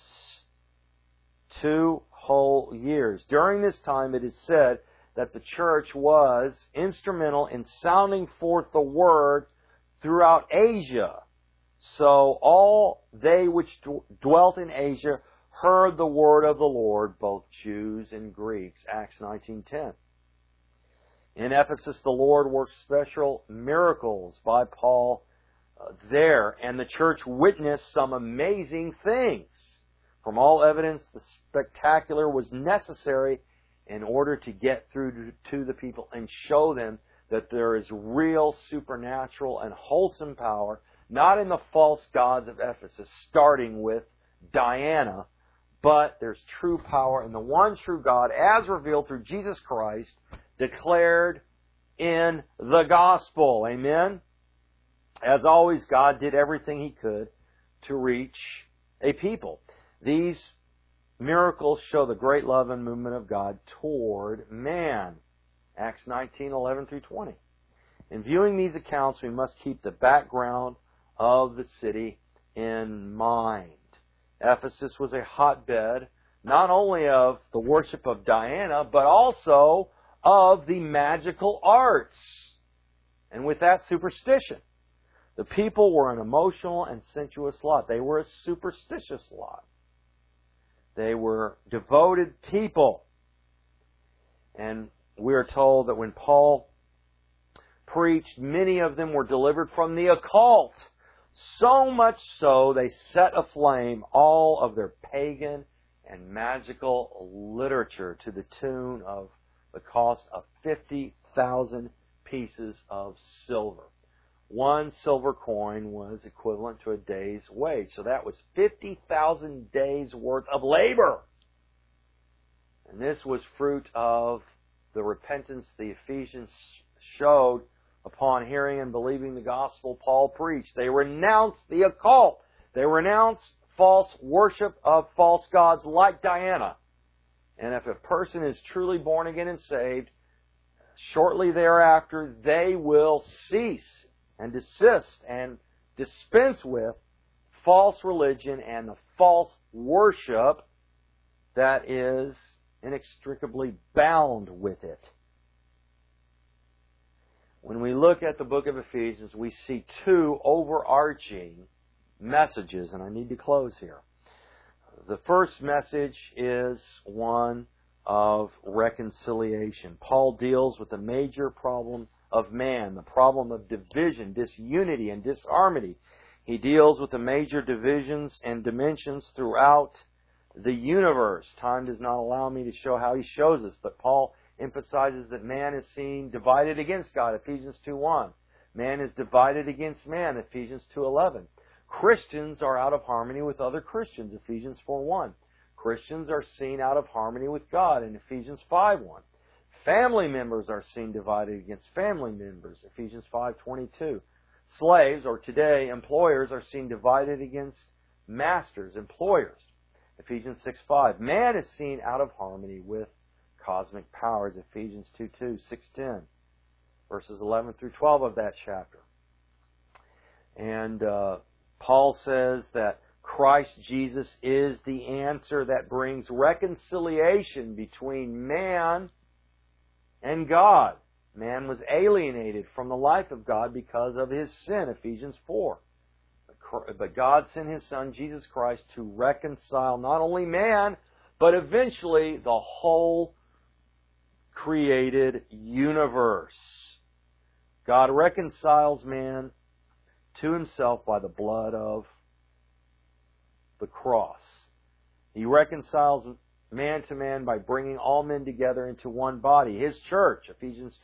2 whole years. During this time, it is said that the church was instrumental in sounding forth the word throughout Asia. So all they which dwelt in Asia heard the word of the Lord, both Jews and Greeks. Acts 19:10. In Ephesus, the Lord worked special miracles by Paul there, and the church witnessed some amazing things. From all evidence, the spectacular was necessary in order to get through to the people and show them that there is real supernatural and wholesome power, not in the false gods of Ephesus, starting with Diana, but there's true power in the one true God as revealed through Jesus Christ, declared in the gospel. Amen? As always, God did everything He could to reach a people. These miracles show the great love and movement of God toward man. Acts 19:11-20. In viewing these accounts, we must keep the background of the city in mind. Ephesus was a hotbed not only of the worship of Diana, but also of the magical arts. And with that, superstition. The people were an emotional and sensuous lot. They were a superstitious lot. They were devoted people. And we are told that when Paul preached, many of them were delivered from the occult. So much so, they set aflame all of their pagan and magical literature to the tune of the cost of 50,000 pieces of silver. One silver coin was equivalent to a day's wage. So that was 50,000 days' worth of labor. And this was fruit of the repentance the Ephesians showed upon hearing and believing the gospel Paul preached. They renounced the occult. They renounced false worship of false gods like Diana. And if a person is truly born again and saved, shortly thereafter they will cease and desist and dispense with false religion and the false worship that is inextricably bound with it. When we look at the book of Ephesians, we see two overarching messages, and I need to close here. The first message is one of reconciliation. Paul deals with the major problem of man, the problem of division, disunity, and disharmony. He deals with the major divisions and dimensions throughout the universe. Time does not allow me to show how he shows us, but Paul emphasizes that man is seen divided against God, Ephesians 2:1. Man is divided against man, Ephesians 2:11. Christians are out of harmony with other Christians, Ephesians 4:1. Christians are seen out of harmony with God in Ephesians 5:1. Family members are seen divided against family members, Ephesians 5:22. Slaves, or today employers, are seen divided against masters, employers, Ephesians 6:5. Man is seen out of harmony with cosmic powers, Ephesians 2:2, 6:10, verses 11 through 12 of that chapter. And Paul says that Christ Jesus is the answer that brings reconciliation between man and God. Man was alienated from the life of God because of his sin, Ephesians 4. But God sent His Son, Jesus Christ, to reconcile not only man, but eventually the whole created universe. God reconciles man to Himself by the blood of the cross. He reconciles man to man by bringing all men together into one body. His church, Ephesians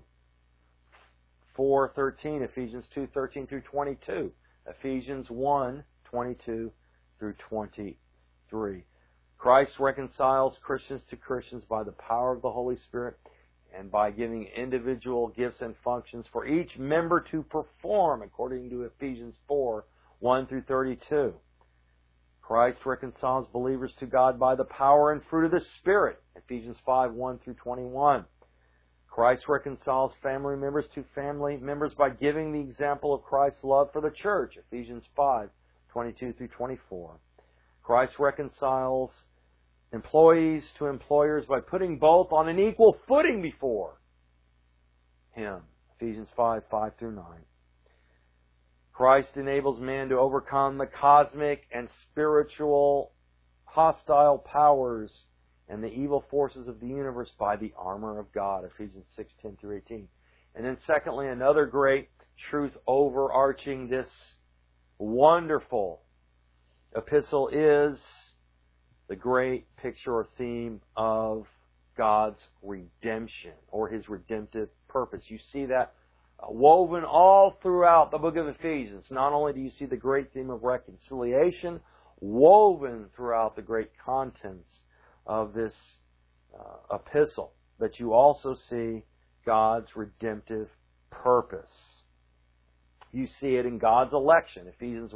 2:4-13, Ephesians 2:13 through 22, Ephesians 1:22 through 23. Christ reconciles Christians to Christians by the power of the Holy Spirit and by giving individual gifts and functions for each member to perform, according to Ephesians 4:1 through 32. Christ reconciles believers to God by the power and fruit of the Spirit, Ephesians 5:1 through 21. Christ reconciles family members to family members by giving the example of Christ's love for the church, Ephesians 5:22 through 24. Christ reconciles employees to employers by putting both on an equal footing before Him, Ephesians 5:5 through 9. Christ enables man to overcome the cosmic and spiritual hostile powers and the evil forces of the universe by the armor of God, Ephesians 6:10 through 18. And then secondly, another great truth overarching this wonderful epistle is the great picture or theme of God's redemption or His redemptive purpose. You see that woven all throughout the book of Ephesians. Not only do you see the great theme of reconciliation woven throughout the great contents of this epistle, but you also see God's redemptive purpose. You see it in God's election, Ephesians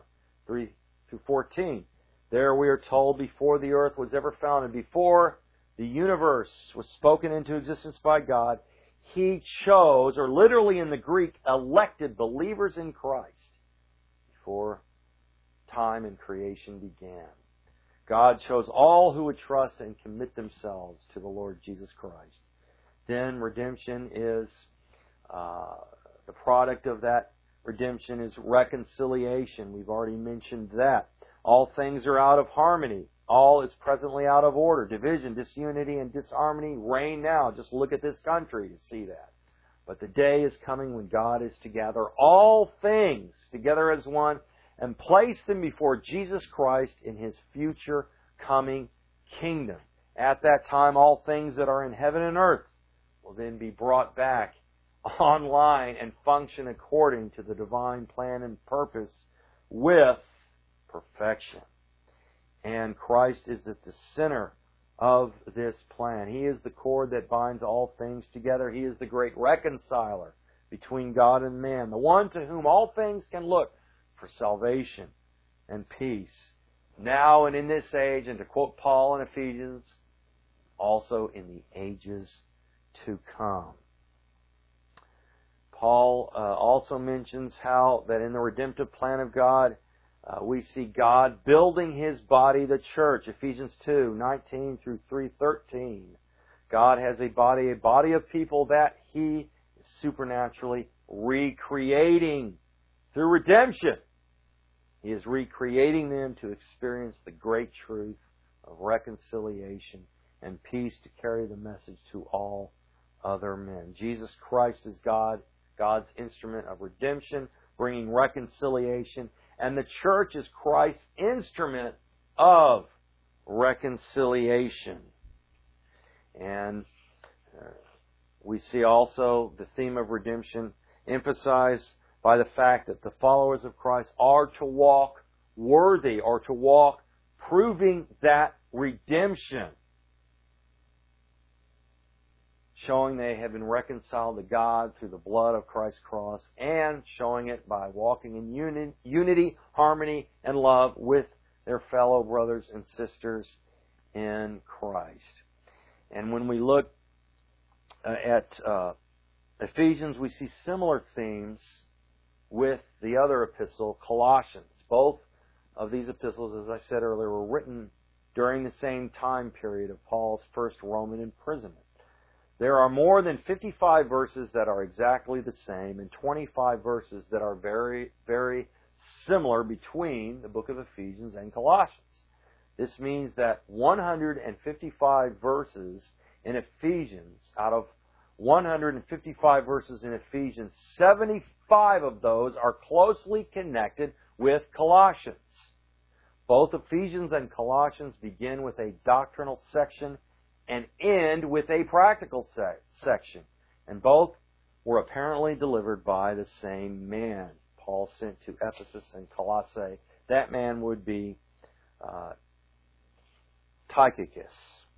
1:3-14. There we are told, before the earth was ever founded, before the universe was spoken into existence by God, He chose, or literally in the Greek, elected believers in Christ before time and creation began. God chose all who would trust and commit themselves to the Lord Jesus Christ. Then redemption is the product of that redemption is reconciliation. We've already mentioned that. All things are out of harmony. All is presently out of order. Division, disunity, and disharmony reign now. Just look at this country to see that. But the day is coming when God is to gather all things together as one and place them before Jesus Christ in His future coming kingdom. At that time, all things that are in heaven and earth will then be brought back online and function according to the divine plan and purpose with perfection. And Christ is at the center of this plan. He is the cord that binds all things together. He is the great reconciler between God and man, the one to whom all things can look for salvation and peace, now and in this age, and to quote Paul in Ephesians, also in the ages to come. Paul also mentions how that in the redemptive plan of God, we see God building His body, the church. Ephesians 2:19 through 3:13. God has a body of people that He is supernaturally recreating through redemption. He is recreating them to experience the great truth of reconciliation and peace, to carry the message to all other men. Jesus Christ is God's instrument of redemption, bringing reconciliation, and the church is Christ's instrument of reconciliation. And we see also the theme of redemption emphasized by the fact that the followers of Christ are to walk worthy, or to walk proving that redemption, showing they have been reconciled to God through the blood of Christ's cross, and showing it by walking in unity, harmony, and love with their fellow brothers and sisters in Christ. And when we look at Ephesians, we see similar themes with the other epistle, Colossians. Both of these epistles, as I said earlier, were written during the same time period of Paul's first Roman imprisonment. There are more than 55 verses that are exactly the same, and 25 verses that are very, very similar between the book of Ephesians and Colossians. This means that 155 verses in Ephesians, out of 155 verses in Ephesians, 75 of those are closely connected with Colossians. Both Ephesians and Colossians begin with a doctrinal section and end with a practical section. And both were apparently delivered by the same man Paul sent to Ephesus and Colossae. That man would be Tychicus.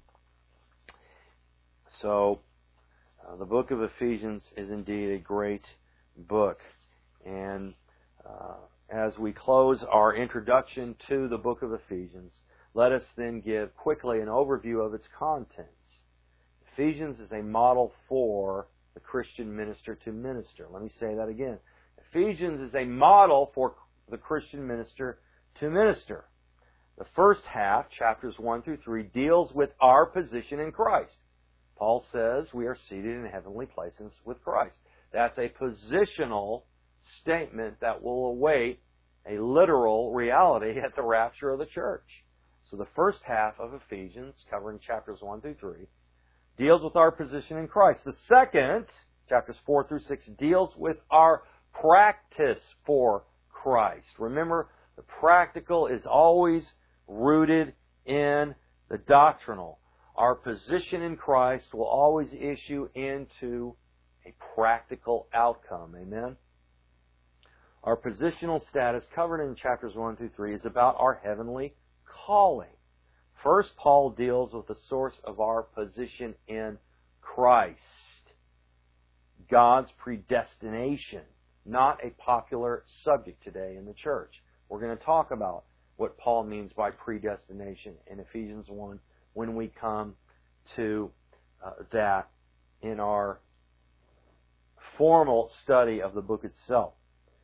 So, the book of Ephesians is indeed a great book. And as we close our introduction to the book of Ephesians, let us then give quickly an overview of its contents. Ephesians is a model for the Christian minister to minister. Let me say that again. Ephesians is a model for the Christian minister to minister. The first half, chapters 1 through 3, deals with our position in Christ. Paul says we are seated in heavenly places with Christ. That's a positional statement that will await a literal reality at the rapture of the church. So the first half of Ephesians, covering chapters 1 through 3, deals with our position in Christ. The second, chapters 4 through 6, deals with our practice for Christ. Remember, the practical is always rooted in the doctrinal. Our position in Christ will always issue into a practical outcome. Amen? Our positional status, covered in chapters 1 through 3, is about our heavenly calling. First, Paul deals with the source of our position in Christ. God's predestination, not a popular subject today in the church. We're going to talk about what Paul means by predestination in Ephesians 1 when we come to that in our formal study of the book itself.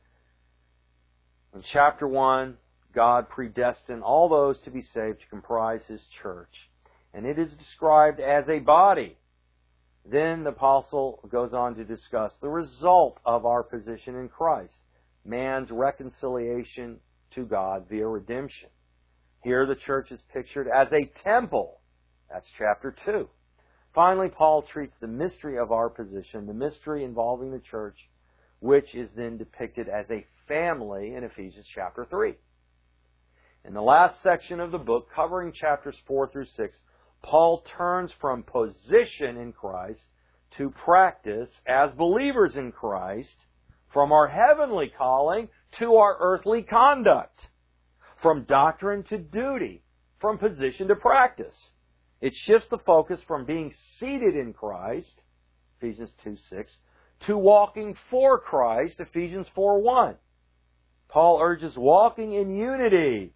In chapter 1, God predestined all those to be saved to comprise His church. And it is described as a body. Then the apostle goes on to discuss the result of our position in Christ. man's reconciliation to God via redemption. Here the church is pictured as a temple. That's chapter 2. Finally, Paul treats the mystery of our position, the mystery involving the church, which is then depicted as a family in Ephesians chapter 3. In the last section of the book, covering chapters 4 through 6, Paul turns from position in Christ to practice as believers in Christ, from our heavenly calling to our earthly conduct, from doctrine to duty, from position to practice. It shifts the focus from being seated in Christ, Ephesians 2:6, to walking for Christ, Ephesians 4:1. Paul urges walking in unity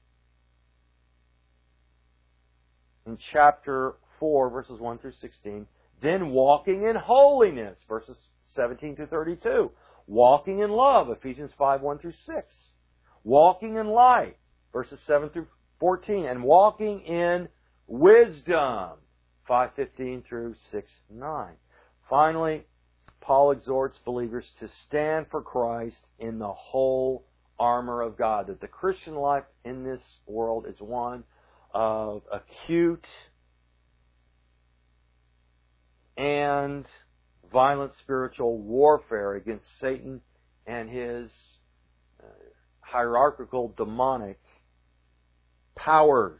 in chapter 4, verses 1 through 16. Then walking in holiness, verses 17 to 32. Walking in love, Ephesians 5:1 through 6. Walking in light, verses 7 through 14. And walking in wisdom, 5:15 through 6:9. Finally, Paul exhorts believers to stand for Christ in the whole armor of God. That the Christian life in this world is one of acute and violent spiritual warfare against Satan and his hierarchical demonic powers.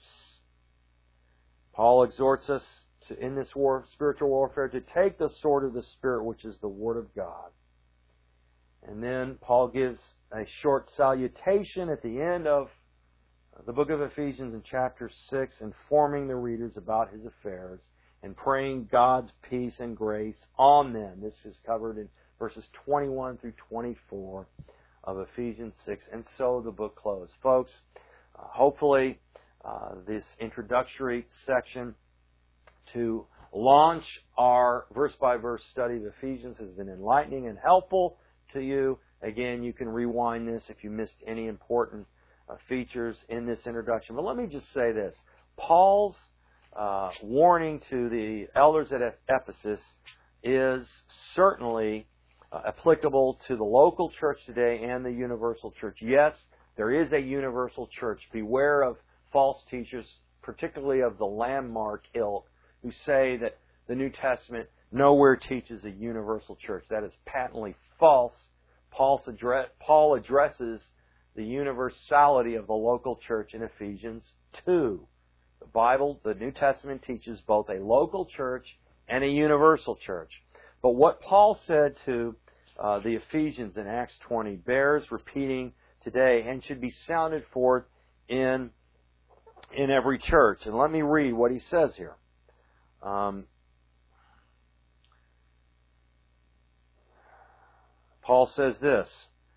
Paul exhorts us to, in this spiritual warfare, to take the sword of the Spirit, which is the Word of God. And then Paul gives a short salutation at the end of the book of Ephesians in chapter 6, informing the readers about his affairs and praying God's peace and grace on them. This is covered in verses 21 through 24 of Ephesians 6. And so the book closed. Folks, hopefully this introductory section to launch our verse-by-verse study of Ephesians has been enlightening and helpful to you. Again, you can rewind this if you missed any important features in this introduction. But let me just say this. Paul's warning to the elders at Ephesus is certainly applicable to the local church today and the universal church. Yes, there is a universal church. Beware of false teachers, particularly of the landmark ilk, who say that the New Testament nowhere teaches a universal church. That is patently false. Paul addresses the universality of the local church in Ephesians 2. The Bible, the New Testament, teaches both a local church and a universal church. But what Paul said to the Ephesians in Acts 20 bears repeating today and should be sounded forth in every church. And let me read what he says here. Paul says this.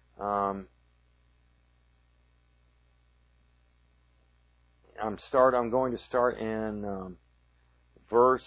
I'm going to start in verse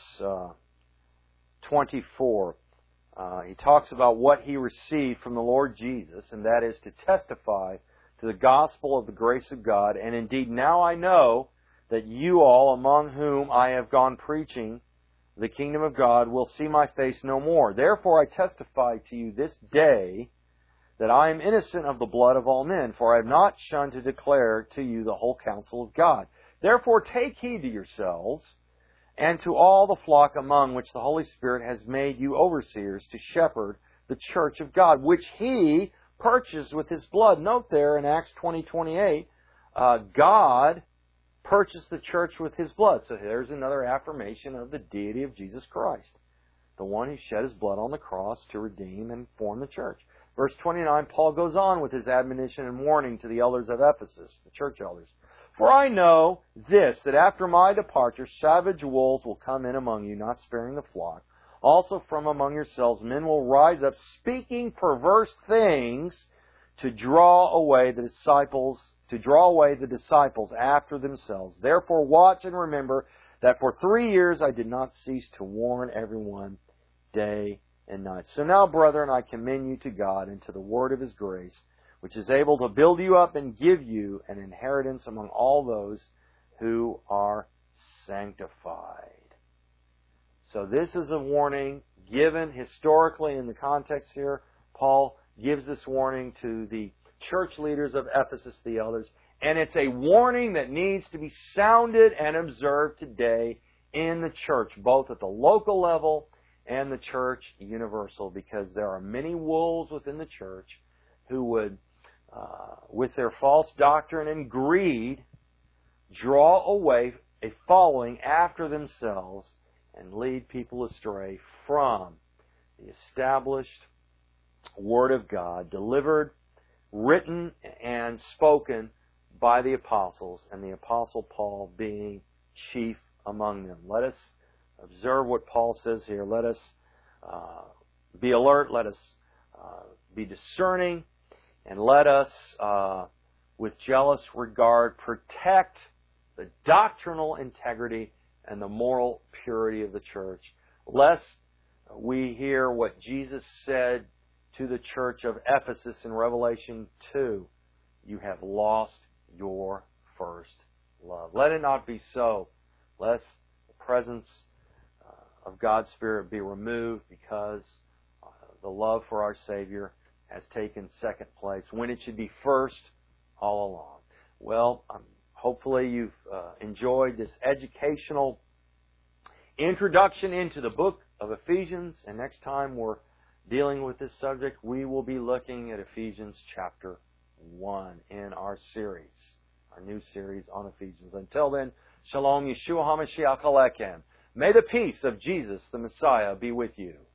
24. He talks about what he received from the Lord Jesus, and that is to testify to the gospel of the grace of God. And indeed, now I know that you all, among whom I have gone preaching the kingdom of God, will see my face no more. Therefore I testify to you this day that I am innocent of the blood of all men, for I have not shunned to declare to you the whole counsel of God. Therefore take heed to yourselves and to all the flock among which the Holy Spirit has made you overseers to shepherd the church of God, which He purchased with His blood. Note there in Acts 20:28, God purchased the church with His blood. So there's another affirmation of the deity of Jesus Christ, the one who shed His blood on the cross to redeem and form the church. Verse 29, Paul goes on with his admonition and warning to the elders of Ephesus, the church elders. For I know this, that after my departure, savage wolves will come in among you, not sparing the flock. Also from among yourselves men will rise up, speaking perverse things, to draw away the disciples after themselves. Therefore watch and remember that for 3 years I did not cease to warn everyone day and night. So now, brethren, I commend you to God and to the word of His grace, which is able to build you up and give you an inheritance among all those who are sanctified. So this is a warning given historically in the context here. Paul gives this warning to the church leaders of Ephesus, the elders. And it's a warning that needs to be sounded and observed today in the church, both at the local level and the church universal, because there are many wolves within the church who would, with their false doctrine and greed, draw away a following after themselves and lead people astray from the established Word of God, delivered, written, and spoken by the apostles, and the Apostle Paul being chief among them. Let us observe what Paul says here. Let us be alert. Let us be discerning. And let us, with jealous regard, protect the doctrinal integrity and the moral purity of the church, lest we hear what Jesus said to the church of Ephesus in Revelation 2, you have lost your first love. Let it not be so, lest the presence of God's Spirit be removed because the love for our Savior has taken second place when it should be first all along. Well, hopefully you've enjoyed this educational introduction into the book of Ephesians, and next time we're dealing with this subject, we will be looking at Ephesians chapter 1 in our series, our new series on Ephesians. Until then, Shalom Yeshua HaMashiach Alechem. May the peace of Jesus the Messiah be with you.